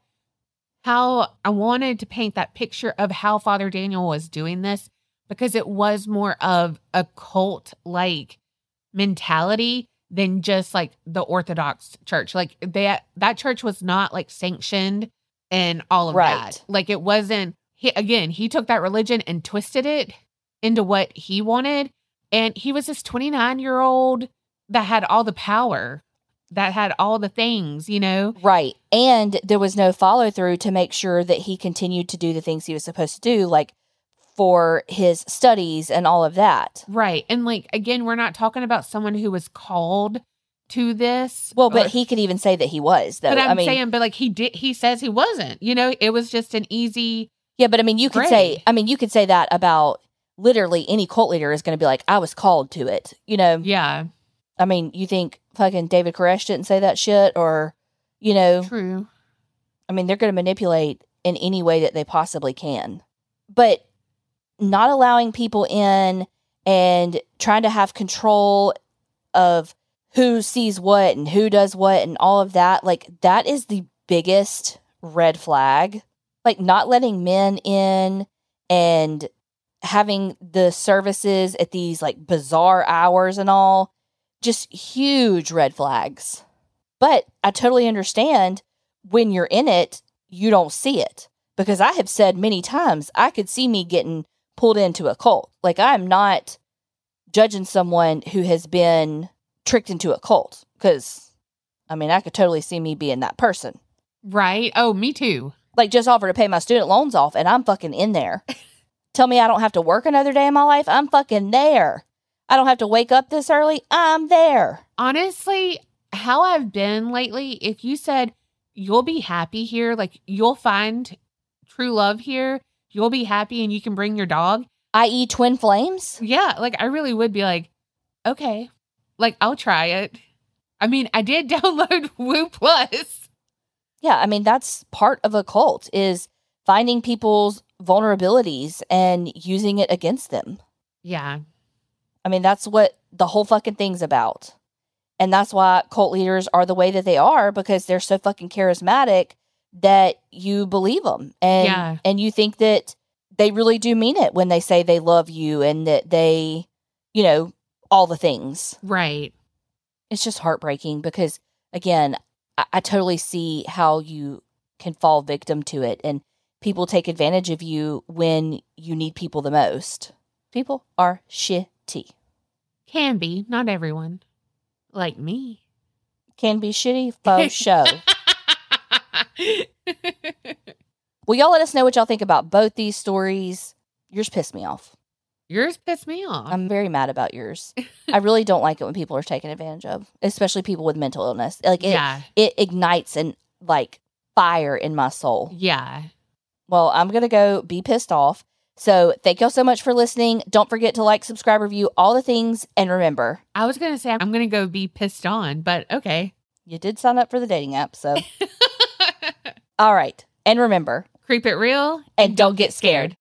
how I wanted to paint that picture of how Father Daniel was doing this, because it was more of a cult-like mentality than just, like, the Orthodox church. Like, that church was not, like, sanctioned and all of that. Like, it wasn't, he took that religion and twisted it into what he wanted. And he was this 29-year-old that had all the power, that had all the things, you know? Right. And there was no follow through to make sure that he continued to do the things he was supposed to do, like for his studies and all of that. Right. And like, again, we're not talking about someone who was called to this. Well, but he could even say that he was, though. But I'm saying, but like he says he wasn't, you know, it was just an easy. Yeah, but I mean, you could say that about literally any cult leader is going to be like, I was called to it, you know? Yeah. I mean, you think fucking David Koresh didn't say that shit, or, you know? True. I mean, they're going to manipulate in any way that they possibly can. But not allowing people in and trying to have control of who sees what and who does what and all of that, like, that is the biggest red flag. Like, not letting men in and having the services at these, like, bizarre hours and all, just huge red flags. But I totally understand when you're in it, you don't see it. Because I have said many times, I could see me getting pulled into a cult. Like, I'm not judging someone who has been tricked into a cult. Because, I mean, I could totally see me being that person. Right? Oh, me too. Like, just offer to pay my student loans off, and I'm fucking in there. Tell me I don't have to work another day in my life, I'm fucking there. I don't have to wake up this early, I'm there. Honestly, how I've been lately, if you said you'll be happy here, like you'll find true love here, you'll be happy and you can bring your dog. I.e. twin flames? Yeah, like I really would be like, okay, like I'll try it. I mean, I did download Woo Plus. Yeah, I mean, that's part of a cult, is finding people's vulnerabilities and using it against them. Yeah. I mean, that's what the whole fucking thing's about. And that's why cult leaders are the way that they are, because they're so fucking charismatic that you believe them. And you think that they really do mean it when they say they love you and that they, you know, all the things. Right. It's just heartbreaking because, again, I totally see how you can fall victim to it, and people take advantage of you when you need people the most. People are shitty. Can be, not everyone. Like me. Can be shitty for show. Well, y'all let us know what y'all think about both these stories. Yours pissed me off. Yours pissed me off. I'm very mad about yours. I really don't like it when people are taken advantage of, especially people with mental illness. Like it ignites and like fire in my soul. Yeah. Well, I'm going to go be pissed off. So thank y'all so much for listening. Don't forget to like, subscribe, review, all the things. And remember, I was going to say I'm going to go be pissed on, but okay. You did sign up for the dating app, so. All right. And remember, creep it real and don't get scared.